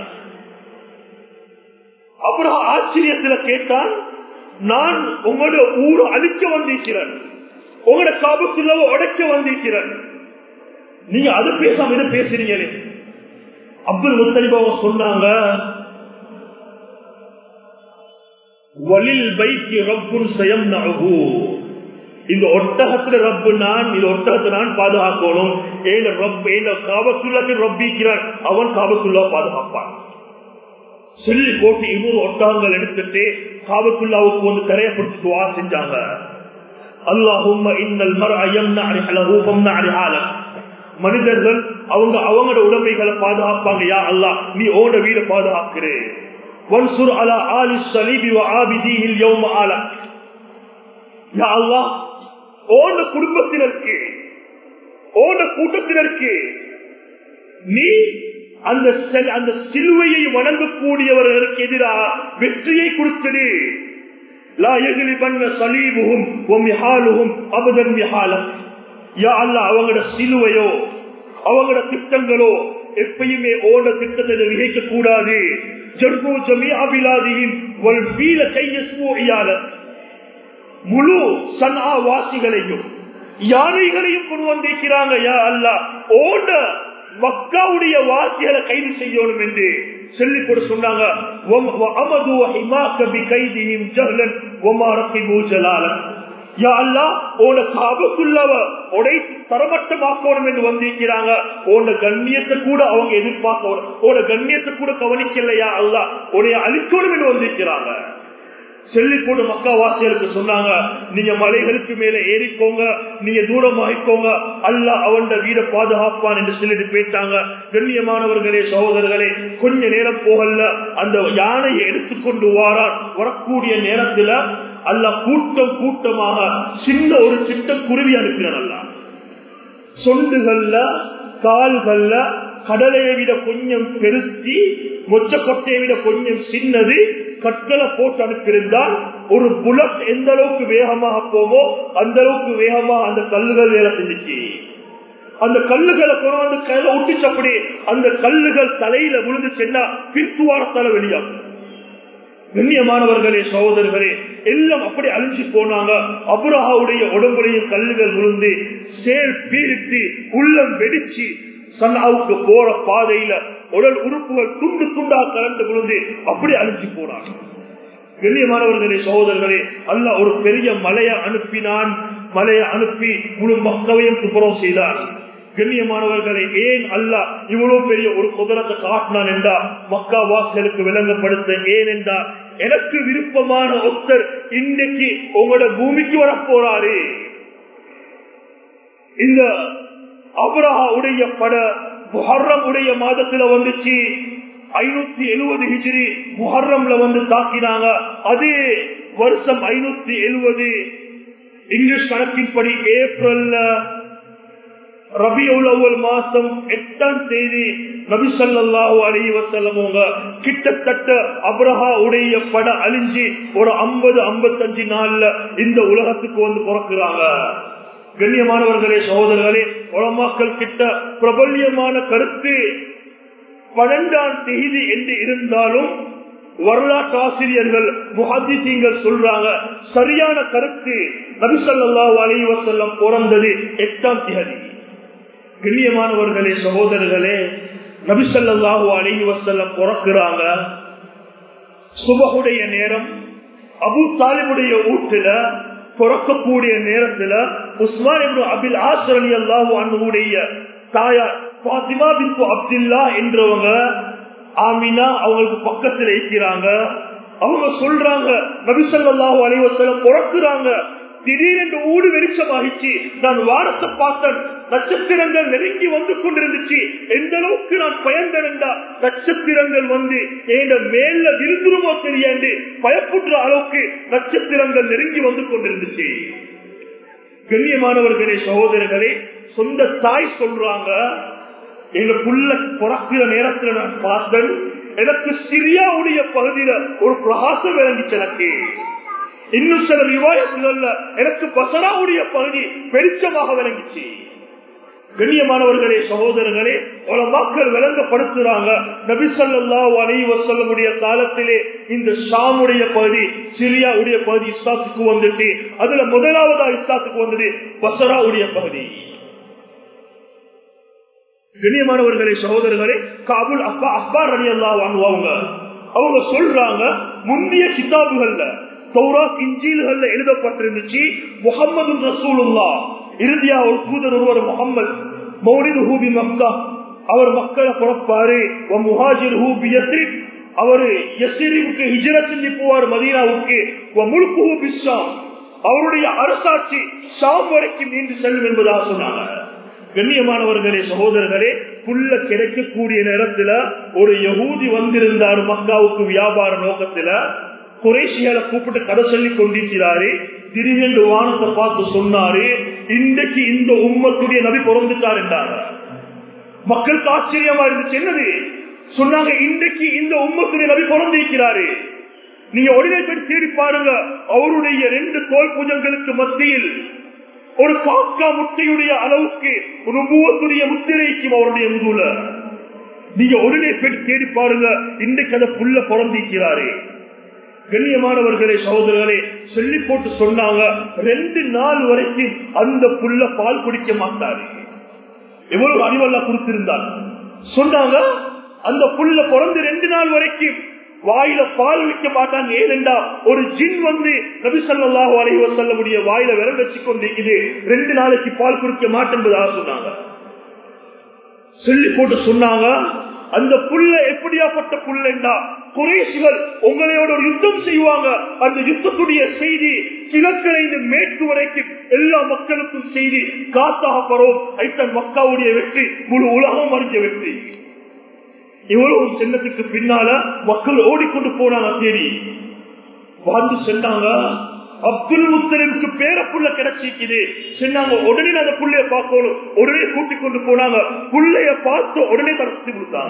அப்புறம் ஆச்சரியத்துல கேட்டான், நான் உங்களோட ஊரை அழிக்க வந்திருக்கிறேன், உங்களோட காபத்துல்லாவை உடைக்க வந்திருக்கிறேன், நீங்க அது பேசாம இதை பேசுறீங்களே. அப்துல் முத்தலிப் அவங்க சொன்னாங்க, வலில் பைத்தி ரப்புன் சயம்னஹு. இந்த ஒட்டகத்துல ரப்பு நான், இந்த ஒட்டகத்தை நான் பாதுகாக்கணும். ஏன் ரப் ஏன் காபத்துல்லாக்கு ரப்பிக்கிறான், அவன் காபத்துல்லா பாதுகாப்பான். சொல்லி போட்டு இன்னொரு ஒட்டகங்கள் எடுத்துட்டு காபத்துல்லாவுக்கு வந்து தரைய பிடிச்சிட்டு வா செஞ்சாங்க. அல்லாஹும்ம இன்னல் மர்அ யம்னஅ ரிஹலஹு ஃபம்னஅ ரிஹாலக். மனிதர்கள் அவங்க அவங்களோட உடமைகளை பாதுகாப்பாங்க. யா அல்லாஹ் நீ ஓட வீட பாதுகாக்கிறே. வன்சுர் அலா ஆலி ஸலீபி வ ஆபிதீஹில் யௌம ஆலக். யா அல்லாஹ் ஓட குடும்பத்தினருக்கு, ஓட கூட்டத்தினருக்கு நீ அந்த அந்த சிலுவையை வணங்கக்கூடியவர்களுக்கு எதிராக வெற்றியை கொடுத்தது. லா யக்லிபன்ன ஸலீபுஹும் வ மிஹாலுஹும் அபதன் மிஹாலக். யா அல்லாஹ் அவங்களோட சிலுவையோ அவங்களோட திட்டங்களோ எப்பயுமே ஓட திட்டத்தை விகைக்க கூடாது. ஜர்பு ஜமீஅ பிலாதிஹிம் வல் ஃபீல கையஸ்மு இயாலக். முழு சன்ஆ வாசிகளையும் யானைகளையும் கொண்டு வந்திருக்கிறாங்க. யா அல்லாஹ் ஓட மக்காவுடைய வாசிகளை கைது செய்யணும் என்று சொல்லி கூட சொன்னாங்க. தரமட்டமாக்கணும் என்று வந்திருக்கிறாங்க. உன்ன கண்ணியத்தை கூட அவங்க எதிர்பார்க்க, உன்ன கண்ணியத்தை கூட கவனிக்கலையா அல்லாஹ் உன்னைய அழிக்கணும் என்று வந்திருக்கிறாங்க. சொல்லி போட்டு மக்கா வாசிகளுக்கு சொன்னாங்க, நீங்க மலைகளுக்கு மேல ஏறிக்கோங்க, நீங்க தூரமாகிக்கோங்க, அல்லாஹ் அவன் வீட பாதுகாப்பான் என்று சொல்லிட்டு போயிட்டாங்க. கண்ணியமானவர்களே, சகோதரர்களே, கொஞ்ச நேரம் போகல அந்த யானையை எடுத்துக்கொண்டு வாரான். வரக்கூடிய நேரத்துல அல்லாஹ் கூட்டம் கூட்டமாக சின்ன ஒரு சிட்ட குருவி அனுப்பினான். அல்லாஹ் சொண்டுகள்ல கால்கள்ல கடலையை விட கொஞ்சம் பெருசி, மொச்ச கொட்டையை விட கொஞ்சம் சின்னது கற்களை போட்டு அனுப்பியிருந்தால் ஒரு புல்லட் எந்த அளவுக்கு வேகமாக போமோ அந்த அளவுக்கு வேகமாக அந்த கல்லுகள் வேலை செஞ்சிச்சு. அந்த கல்லுகளை கொண்டு கையில ஒட்டிச்சப்படி அந்த கல்லுகள் தலையில விழுந்து சென்னா பின்துவாரத்தால வெளியாகும். கண்ணியமானவர்களே, சகோதரர்களே, எல்லாம் அப்படி அழிஞ்சு போனாங்க. அபுரஹாவுடைய உடம்புலையும் கல்லுகள் விழுந்து சேர் பீரிட்டு உள்ளம் வெடிச்சு சன்னாவுக்கு போற பாதையில உடல் உறுப்புகள் துண்டு துண்டா கலந்து விழுந்து அப்படி அழிஞ்சு போனாங்க. கண்ணியமானவர்களே, சகோதரர்களே, அல்லாஹ் ஒரு பெரிய மலையை அனுப்பினான். மலையை அனுப்பி முழு மக்களையும் துப்புரவு செய்தார். கண்ணியமானவர்களை, ஏன் அல்லாஹ் இவ்வளவு பெரிய ஒரு குதிரத்தை காட்டினான் என்றா மக்கா வாசிகளுக்கு விளங்கப்படுத்த. ஏன் என்றா எனக்கு விருப்பமான ஒருத்தர் இன்றைக்கு உங்களோட பூமிக்கு வரப்போறாரு. இந்த அபரஹா உடைய பட முஹர்ரம் உடைய மாதத்துல வந்துச்சு. ஐநூத்தி எழுபது ஹிஜ்ரி முஹர்ரம்ல வந்து தாக்கினாங்க. அதே வருஷம் ஐநூத்தி எழுபது இங்கிலீஷ் கணக்கின்படி ஏப்ரல்ல ரபியுல் அவ்வல் மாசம் எட்டாம் தேதி நபி ஸல்லல்லாஹு அலைஹி வஸல்லம் கிட்டத்தட்ட அப்ரஹா உடைய பட அழிஞ்சி ஒரு ஐம்பது ஐம்பத்தஞ்சு நாள்ல இந்த உலகத்துக்கு வந்து பிறக்கிறாங்க. கண்ணியமானவர்களே, சகோதரர்களே, உலமாக்கள் கிட்ட பிரபல்யமான கருத்து பன்னெண்டாம் தேதி என்று இருந்தாலும் வரலாற்று ஆசிரியர்கள் முஹத்திஸீன்கள் சொல்றாங்க சரியான கருத்து நபி ஸல்லல்லாஹு அலைஹி வஸல்லம் பிறந்தது எட்டாம் தேதி. கண்ணியமானவர்களே, சகோதரர்களே, நபி ஸல்லல்லாஹு அலைஹி வஸல்லம் பிறக்கிறாங்க. சுபஹுடைய நேரம் அபூ தாலிபுடைய வீட்டுல பிறக்கக்கூடிய நேரத்துல உஸ்மான் இப்னு அபில் ஆஸ் ரலியல்லாஹு அன்ஹுடைய தாயார் ஃபாத்திமா பின்த் அப்துல்லா என்றவங்க ஆமினா அவங்களுக்கு பக்கத்துல இருக்கிறாங்க. அவங்க சொல்றாங்க நபி ஸல்லல்லாஹு அலைஹி வஸல்லம் பிறக்கிறாங்க. திடீரென்று ஊடு வெளிச்சமாகிச்சு. நான் வானத்தை பார்த்தேன், நட்சத்திரங்கள் நெருங்கி வந்து கொண்டிருந்துச்சு. எந்த அளவுக்கு நான் பயந்தேன்டா நட்சத்திரங்கள் வந்து என் மேல விருந்துருமோ தெரியாது பயப்புற்ற அளவுக்கு நட்சத்திரங்கள் நெருங்கி வந்து கொண்டிருந்துச்சு. கண்ணியமானவர்களே, சகோதரர்களே, சொந்த தாய் சொல்றாங்க எங்க புள்ள பிறக்கிற நேரத்துல நான் பார்த்தேன், எனக்கு சிரியாவுடைய பகுதியில ஒரு பிரகாசம் விளங்கிச்சு. எனக்கு இன்னும் சில ரிவாயத்துல எனக்கு பசராவுடைய பகுதி வெளிச்சமாக விளங்கிச்சு. கண்ணியமானவர்களே, சகோதரர்களே, உலமாக்கள் விளங்கப்படுத்துறாங்க நபி ஸல்லல்லாஹு அலைஹி வஸல்லமுடைய காலத்திலே இந்த ஷாமுடைய பகுதி சிரியாவுடைய பகுதி இஸ்லாத்துக்கு வந்துட்டு அதுல முதலாவதா இஸ்லாத்துக்கு வந்தது பசராவுடைய பகுதி. கண்ணியமானவர்களே, சகோதரர்களே, காபுல் அப்பா அக்பார் ரலியல்லாஹு அன்ஹு அவங்க அவங்க சொல்றாங்க முந்தைய கிதாபுகள்ல தௌராத் இன்ஜீல்கள்ல எழுதப்பட்டிருந்துச்சு முஹம்மது ரசூலுல்லாஹ் இறுதியா ஒரு தூதர் ஒருவர் முஹம்மது மௌலிதுஹு பி மக்கா, அவர் மக்களை பிறப்பாரு. வ முஹாஜிருஹு பி யஸ்ரிப், அவரு யஸ்ரிபுக்கு ஹிஜ்ரத் செஞ்சு போவார் மதீனாவுக்கு. வ முல்குஹு பி ஷாம், அவருடைய அரசாட்சி ஷாம் வரைக்கும் நீண்டு செல்லும் என்பதாக சொன்னாங்க. கண்ணியமானவர்களே, சகோதரர்களே, புல்ல கிடைக்கக்கூடிய நேரத்துல ஒரு யகூதி வந்திருந்தார் மக்காவுக்கு வியாபார நோக்கத்துல. குறைஷியால கூப்பிட்டு கதை சொல்லி கொண்டிருக்கிறாரு. திடீரென்று வானத்தை பார்த்து சொன்னாரு, இன்றைக்கு இந்த உம்மத்துடைய நபி பிறந்துட்டார் என்றாங்க. மக்களுக்கு ஆச்சரியமா இருந்துச்சு. என்னது சொன்னாங்க? இன்றைக்கு இந்த உம்மத்துடைய நபி பிறந்திருக்கிறாரு. நீங்க உடனே போய் தேடி பாருங்க, அவருடைய ரெண்டு தோல் புஜங்களுக்கு மத்தியில் ஒரு காக்கா முட்டையுடைய அளவுக்கு நுபுவத்துடைய முத்திரைக்கும் அவருடைய முதுல. நீங்க உடனே போய் தேடி பாருங்க, இன்றைக்கு அந்த புல்ல பிறந்திருக்கிறாரு. கண்ணியமானவர்களே, சகோதரர்களே, சொல்லி போட்டு சொன்னாங்க, ரெண்டு நாள் வரைக்கும் அந்த புல்ல பால் குடிக்க மாட்டாரு. எவ்வளவு அறிவெல்லாம் கொடுத்திருந்தார். சொன்னாங்க அந்த புல்ல பிறந்து ரெண்டு நாள் வரைக்கும் வாயில பால் வைக்க மாட்டாங்க. ஏனென்றா ஒரு ஜின் வந்து நபி ஸல்லல்லாஹு அலைஹி வஸல்லமுடைய வாயில விரல் வச்சு கொண்டிருக்குது, ரெண்டு நாளைக்கு பால் குடிக்க மாட்டேன்பதாக சொன்னாங்க. சொல்லி போட்டு சொன்னாங்க அந்த புல்ல எப்படியாப்பட்ட புல்லா, குறைஷிகள் உங்களையோட ஒரு யுத்தம் செய்வாங்க. அந்த யுத்தத்துடைய செய்தி கிழக்கிலிருந்து மேற்கு வரைக்கும் எல்லா மக்களுக்கும் செய்தி காத்தாக பரவும். ஐத்தன் மக்காவுடைய வெற்றி முழு உலகம் அறிஞ்ச வெற்றி. இவ்வளவு சின்னத்துக்கு பின்னால மக்கள் ஓடிக்கொண்டு போனாங்க. தேடி வாழ்ந்து சென்றாங்க. அப்துல் முத்தலிமுக்கு பேர புள்ள கிடைச்சிக்குது சொன்னாங்க. உடனே அந்த புள்ளைய பார்க்கணும். உடனே கூட்டிக் கொண்டு போனாங்க. புள்ளைய பார்த்து உடனே தரசி கொடுத்தாங்க.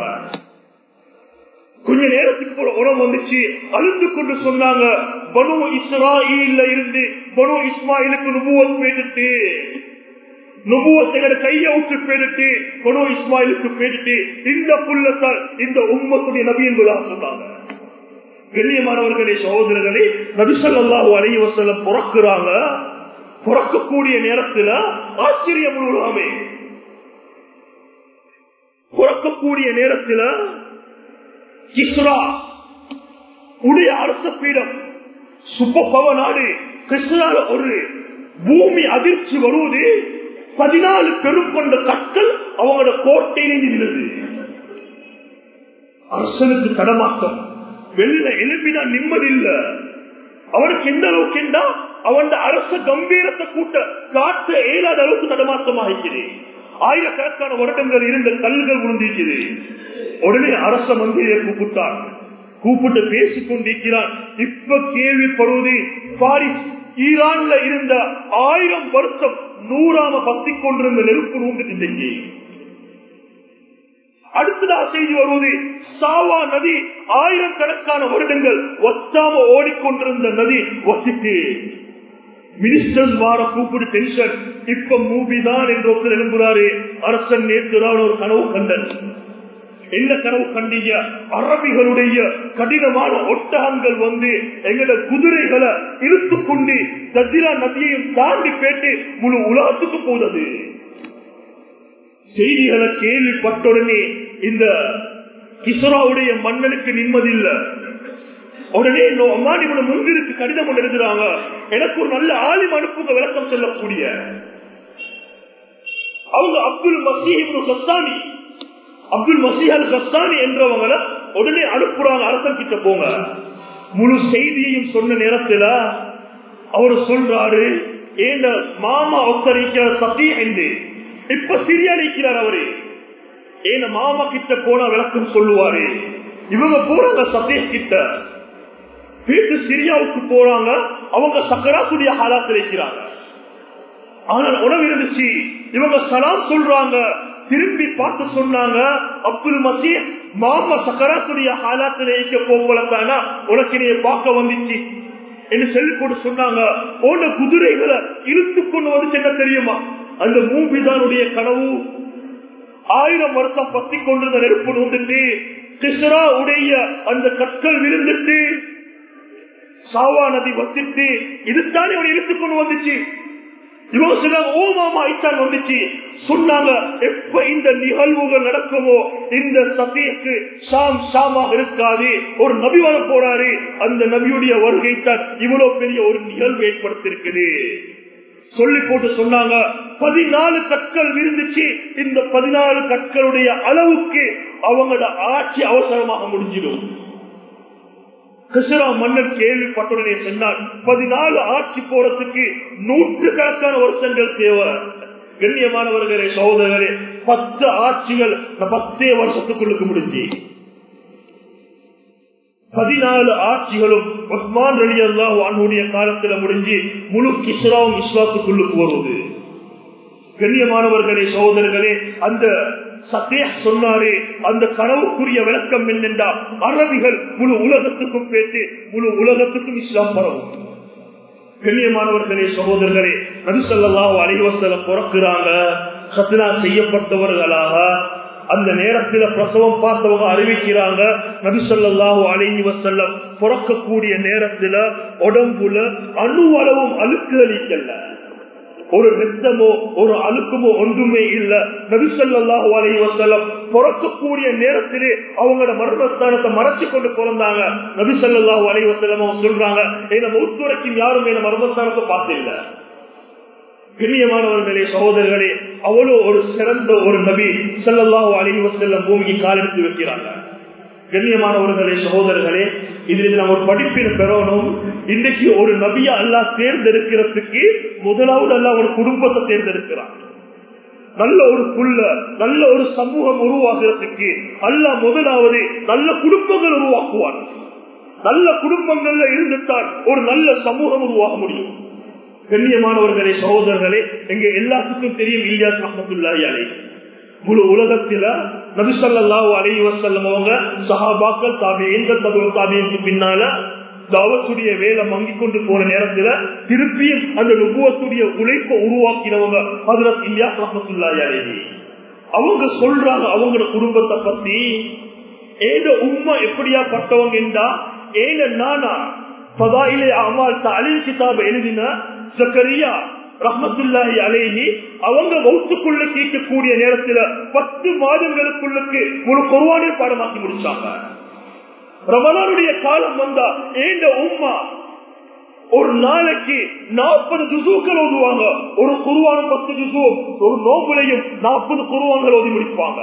கொஞ்ச நேரத்துக்கு போல உணவு வந்துச்சு. அழுந்து கொண்டு சொன்னாங்க, பனு இஸ்ராயீல்ல இருந்து பனு இஸ்மாயிலுக்கு நுபுவத் போயிட்டு, நுபுவத்தை கையை விட்டு போயிட்டு பனு இஸ்மாயிலுக்கு போயிட்டு, இந்த புள்ளத்தால் இந்த உம்மத்துடைய நபி என்பதாக சொன்னாங்க. கண்ணியமானவர்களே, சகோதரர்களே, நபி ஸல்லல்லாஹு அலைஹி வஸல்லம் பிறக்குறாங்க. பிறக்கக்கூடிய நேரத்தில் ஆச்சரியம் உலகமே. பிறக்கக்கூடிய நேரத்தில் கிஸ்ரா உடைய அரச பீடம் சுப்பபவ நாடு கிஸ்ரால ஒரு பூமி அதிர்ச்சி வருவது. பதினாலு பெரும் கொண்ட கற்கள் அவங்களோட கோட்டையிலே நின்றது. அரசனுக்கு தடமாட்டம். வெள்ள எழுப்பினா நிம்மதி இல்ல. அவனுக்கு எந்த அளவுக்கு என்றா அவன் அரச கம்பீரத்தை கூட்ட காட்ட ஏழாத அளவுக்கு தடமாற்றமாக இருக்கிறது. ஆயிரக்கணக்கான வருடங்கள் இருந்த கல்கள் விழுந்திருக்கிறது. உடனே அரச மந்திரியை கூப்பிட்டார். கூப்பிட்டு பேசிக் கொண்டிருக்கிறான். இப்ப கேள்விப்படுவது, பாரிஸ் ஈரான்ல இருந்த ஆயிரம் வருஷம் நூறாம பத்தி கொண்டிருந்த நெருப்பு நூண்டு. அடுத்ததாக செய்தி வருவது, சாவா நதி ஆயிரக்கணக்கான வருடங்கள் ஒத்தாம ஓடிக்கொண்டிருந்த நதி ஒத்திட்டு. மினிஸ்டர்ஸ் வார கூப்பிடு டென்ஷன். இப்ப மூவிதான் என்று ஒருத்தர் எழும்புறாரு. அரசன் நேற்றுதான் ஒரு கனவு கண்டன். என்ன கனவு கண்டீங்க? அரபிகளுடைய கடினமான ஒட்டகங்கள் வந்து எங்களோட குதிரைகளை இழுத்து கொண்டு தஜிரா நதியையும் தாண்டி போட்டு முழு உலகத்துக்கு போனது. செய்திகளை கேள்விப்பட்டுடனே இந்த கிஸ்ராவுடைய மன்னனுக்கு நிம்மதி இல்ல. உடனே முன்பிற்கு கடிதம் ஒன்று எழுதுறாங்க, எனக்கு ஒரு நல்ல ஆலிம் அனுப்புங்க விளக்கம் செல்லக்கூடிய. அவங்க அப்துல் மசீஹ் கஸ்தானி அப்துல் மசீஹ் அல் கஸ்தானி என்றவங்களை உடனே அனுப்புறாங்க. அரசன் கிட்ட போங்க. முழு செய்தியையும் சொன்ன நேரத்தில் அவரு சொல்றாரு, ஏன் மாமா ஒத்தரிக்கிற சத்தி என்று இப்ப சிரியா நிற்கிறார். அவரு ஏன் மாமா கிட்ட போனா விளக்கம் சொல்லுவாரு. இவங்க போறாங்க சத்திய கிட்ட. வீட்டு சிரியாவுக்கு போறாங்க. அவங்க சக்கராத்துடைய ஹாலாத்தில் இருக்கிறாங்க. ஆனால் உணவு இருந்துச்சு. இவங்க சலாம் சொல்றாங்க. திரும்பி பார்த்து சொன்னாங்க, அப்துல் மசீஹ் மாமா சக்கராத்துடைய ஹாலாத்தில் இருக்க போகலத்தானா உனக்கு நீ பார்க்க வந்துச்சு என்று சொல்லி போட்டு சொன்னாங்க. போன குதிரைகளை இழுத்து கொண்டு வந்து என்ன தெரியுமா? அந்த மூபிதானுடைய கனவு. ஆயிரம் வருஷம் பத்தி கொண்டிருந்த நெருப்பு நோண்டுட்டு கிஸ்ரா உடைய அந்த கற்கள் விழுந்துட்டு சாவா நதி வத்திட்டு இதுதானே அவனை இழுத்துக் கொண்டு வந்துச்சு. இவங்க சொன்னாங்க ஓமாமா ஐத்தான் வந்துச்சு. சொன்னாங்க எப்ப இந்த நிகழ்வுகள் நடக்குமோ இந்த சத்தியக்கு ஷாம் ஷாமாக இருக்காது, ஒரு நபி வர போறாரு, அந்த நபியுடைய வருகைத்தான் இவ்வளவு பெரிய ஒரு நிகழ்வு ஏற்படுத்திருக்குது சொல்லி போட்டு சொன்னாங்க. பதினாலு கற்கள் விருந்துச்சு. இந்த பதினாலு கற்களுடைய அளவுக்கு அவங்களோட ஆட்சி அவசரமாக முடிஞ்சிடும். கிஸ்ரா மன்னர் கேள்விப்பட்டுடனே சொன்னார், பதினாலு ஆட்சி போறதுக்கு நூற்று கணக்கான வருஷங்கள் தேவை. கண்ணியமானவர்களே சகோதரர்களே, பத்து ஆட்சிகள் பத்தே வருஷத்துக்குள்ளுக்கு முடிஞ்சு. பதினாலு ஆட்சிகளும் உஸ்மான் ரலியல்லாஹு அன்ஹுடைய காலத்துல முடிஞ்சு முழு கிஸ்ராவும் இஸ்லாத்துக்குள்ளுக்கு வருவது. கண்ணியமானவர்களே சகோதரர்களே, அந்த சத்திய சொன்னாரே அந்த கனவுக்குரிய விளக்கம் என்னென்றா, அரபிகள் முழு உலகத்துக்கும் பேசி முழு உலகத்துக்கும் இஸ்லாம் பரவும். கண்ணியமானவர்களே சகோதரர்களே, நபி ஸல்லல்லாஹு அலைஹி வஸல்லம் பிறக்கிறாங்க. கத்னா செய்யப்பட்டவர்களாக அந்த நேரத்தில் பிரசவம் பார்த்தவங்க அறிவிக்கிறாங்க, நபி ஸல்லல்லாஹு அலைஹி வஸல்லம் பிறக்கக்கூடிய நேரத்தில் உடம்புல அணு அளவும் அழுக்குகள் இல்ல, ஒரு ரத்தமோ ஒரு அழுக்குமோ ஒன்றுமே இல்ல. நபி ஸல்லல்லாஹு அலைஹி வஸல்லம் பிறக்கக்கூடிய நேரத்திலே அவங்களோட மர்மஸ்தானத்தை மறைச்சு கொண்டு பிறந்தாங்க. நபி ஸல்லல்லாஹு அலைஹி வஸல்லம் சொல்றாங்க, என்ன மௌத் வரைக்கும் யாரும் என்ன மர்மஸ்தானத்தை பார்த்தில்ல. கண்ணியமானவர்களே சகோதரர்களே, அவ்வளவு ஒரு சிறந்த ஒரு நபி ஸல்லல்லாஹு அலைஹி வஸல்லம் பூமிக்கு காலெடுத்து வைக்கிறாங்க. கண்ணியமானவர்களே சகோதரர்களே, இதில் நாம் ஒரு படிப்பினை பெறணும். இன்றைக்கு ஒரு நபியா அல்லாஹ் தேர்ந்தெடுக்கிறதுக்கு முதலாவது அல்லாஹ் ஒரு குடும்பத்தை தேர்ந்தெடுக்கிறான். நல்ல ஒரு புள்ள நல்ல ஒரு சமூகம் உருவாகிறதுக்கு அல்லாஹ் முதலாவது நல்ல குடும்பங்கள் உருவாக்குவான். நல்ல குடும்பங்கள்ல இருந்துத்தான் ஒரு நல்ல சமூகம் உருவாக முடியும். கண்ணியமானவர்களே சகோதரர்களே, எங்க எல்லாத்துக்கும் தெரியும் இல்யாஸ் ரஹ்மத்துல்லாஹி அலைஹி. முழு உலகத்தில நபி ஸல்லல்லாஹு அலைஹி வஸல்லம் அவங்க சஹாபாக்கள் தாபிஈன்கள் தபு தாபிஈன்க்கு பின்னால தாவத்துடைய வேலை மங்கி கொண்டு போற நேரத்துல திருப்பியும் அந்த நுபுவத்துடைய உழைப்பை உருவாக்கினவங்க ஹஜ்ரத் இல்யாஸ் ரஹ்மத்துல்லாஹி அலைஹி. அவங்க சொல்றாங்க அவங்களோட குடும்பத்தை பத்தி, ஏத உம்மா எப்படியா பட்டவங்க என்றா, ஏன நானா ஃபதாயிலே அமால் தஅலீல் கிதாப் எழுதின ஜக்கரியா ரஹ்மத்துல்லாஹி அலைஹி அவங்க வௌத்துக்குள்ள கேட்கக்கூடிய நேரத்துல பத்து மாதங்களுக்குள்ளுக்கு ஒரு குர்ஆனை பாடமாக்கி முடிச்சாங்க. ரமலானுடைய காலம் வந்தா ஏண்ட உம்மா ஒரு நாளைக்கு நாற்பது ஜுசூக்கள் ஓதுவாங்க. ஒரு குர்ஆன் பத்து ஜுசூ, ஒரு நோம்புலையும் நாற்பது குர்ஆன்கள் ஓதி முடிப்பாங்க.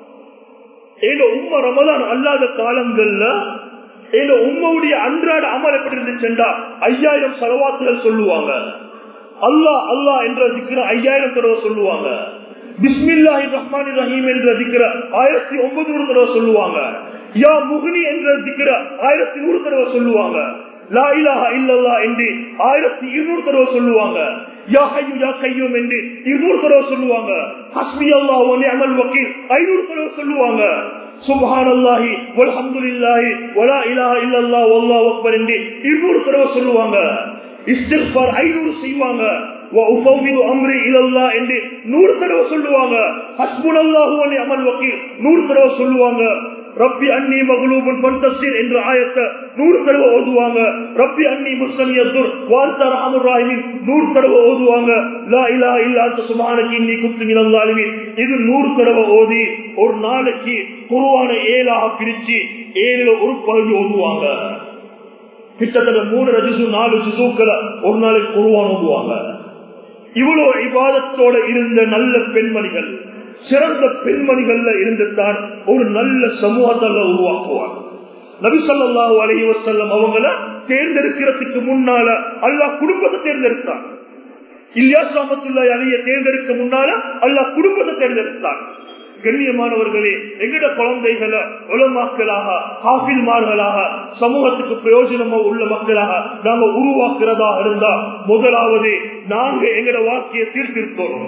ஏண்ட உம்மா ரமலான் அல்லாத காலங்கள்ல ஏண்ட உம்மாவுடைய அன்றாட அமல் எப்படி இருந்துச்சுண்டா ஐயாயிரம் ஸலவாத்துகள் சொல்லுவாங்க. அல்லாஹ் அல்லாஹ் என்ற திக்ர ஐயாயிரம் தடவை சொல்லுவாங்க. பிஸ்மில்லாஹிர் ரஹ்மானிர் ரஹீம் என்ற திக்ர ஆயிரத்தி ஒன்பது தடவை சொல்லுவாங்க. யா முஹ்னி என்ற திக்ர ஆயிரத்தி நூறு தடவை சொல்லுவாங்க. லா இலாஹா இல்லல்லாஹ் என்று ஆயிரத்தி இருநூறு தடவை சொல்லுவாங்க. யா ஹய்யு யா கய்யூம் என்று இருநூறு தடவை சொல்லுவாங்க. ஹஸ்பி அல்லாஹ் வ நிஅமல் வக்கீல் ஐநூறு தடவை சொல்லுவாங்க. சுப்ஹானல்லாஹி வல்ஹம்துலில்லாஹி வலா இலாஹா இல்லல்லாஹ் வல்லாஹு அக்பர் என்று இருநூறு தடவை சொல்லுவாங்க. இஸ்திக்ஃபார் ஐநூறு செய்வாங்க. வ உஃபவ்விது அம்ரி இலல்லாஹ் என்று நூறு தடவை சொல்லுவாங்க. ஹஸ்புனல்லாஹு வ நிஅமல் வக்கீல் நூறு தடவை சொல்லுவாங்க. ரப்பி அன்னி மக்லூபுன் ஃபன்தஸிர் என்ற ஆயத்தை நூறு தடவை ஓதுவாங்க. ரப்பி அன்னி முஸ்லியத்துர் வ அன்த அர்ஹமுர் ரஹீமின் நூறு தடவை ஓதுவாங்க. லா இலாஹா இல்லா அன்த சுப்ஹானக இன்னி குன்து மினல் ஸாலிமீன் இது நூறு தடவை ஓதி ஒரு நாளைக்கு குர்ஆனை ஏழாக பிரிச்சு ஏழுல ஒரு பகுதி ஓதுவாங்க. கிட்டத்தட்ட மூணு ரஜிசு நாலு ஜுசூக்களை ஒரு நாளைக்கு குர்ஆன் ஓதுவாங்க. இவ்வளவு இபாதத்தோட இருந்த நல்ல பெண்மணிகள், சிறந்த பெண்மணிகள்ல இருந்துதான் ஒரு நல்ல சமூகத்தை உருவாக்குவார். நபி ஸல்லல்லாஹு அலைஹி வஸல்லம் அவங்கள தேர்ந்தெடுக்கிறதுக்கு முன்னால அல்லாஹ் குடும்பத்தை தேர்ந்தெடுத்தான். இல்யாஸ் ரஹ்மத்துல்லாஹி அலைஹி தேர்ந்தெடுக்க முன்னால அல்லாஹ் குடும்பத்தை தேர்ந்தெடுத்தான். கண்ணியமானவர்களே, எங்கட குழந்தைகளை உலமாக்களாக ஹாஃபில்மார்களாக சமூகத்துக்கு பிரயோஜனமா உள்ள மக்களாக நாங்க உருவாக்குறதா இருந்தா முதலாவது நாங்க எங்கட வாழ்க்கையை தீர்த்திருக்கோம்.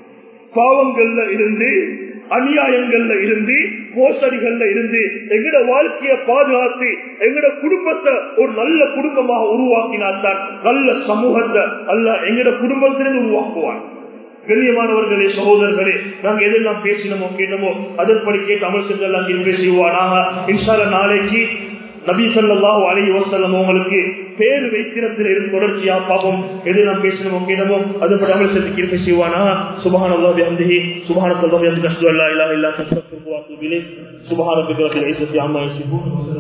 பாவங்கள்ல இருந்து, அநியாயங்கள்ல இருந்து, மோசடிகள்ல இருந்து எங்கட வாழ்க்கையை பாதுகாத்து எங்கட குடும்பத்தை ஒரு நல்ல குடும்பமாக உருவாக்கினால்தான் நல்ல சமூகத்தை அல்ல எங்கட குடும்பத்திலிருந்து உருவாக்குவான். கண்ணியமானவர்களே சகோதரர்களே, நாங்க எதெல்லாம் பேசினமோ கேட்டமோ அதன்படி கேட்டு அமல் செஞ்செல்லாம் செய்வானாக. இன்ஷா அல்லாஹ் நாளைக்கு நபி ஸல்லல்லாஹு அலைஹி வஸல்லம் உங்களுக்கு பேர் வைக்கிறதுல இருந்து தொடர்ச்சியா பாவம் எது நாம் பேசணும் உங்கிடமோ அது படி அமல் செய்து கிருபை செய்வானா. சுப்ஹானல்லாஹி வபிஹம்திஹி சுப்ஹானல்லாஹி வபிஹம்திஹி அஷ்ஹது அல்லா இலாஹா இல்லா அன்த அஸ்தக்ஃபிருக வ அத்தூபு இலைஹ். சுப்ஹான ரப்பிக ரப்பில் இஸ்ஸத்தி அம்மா யசிஃபூன்.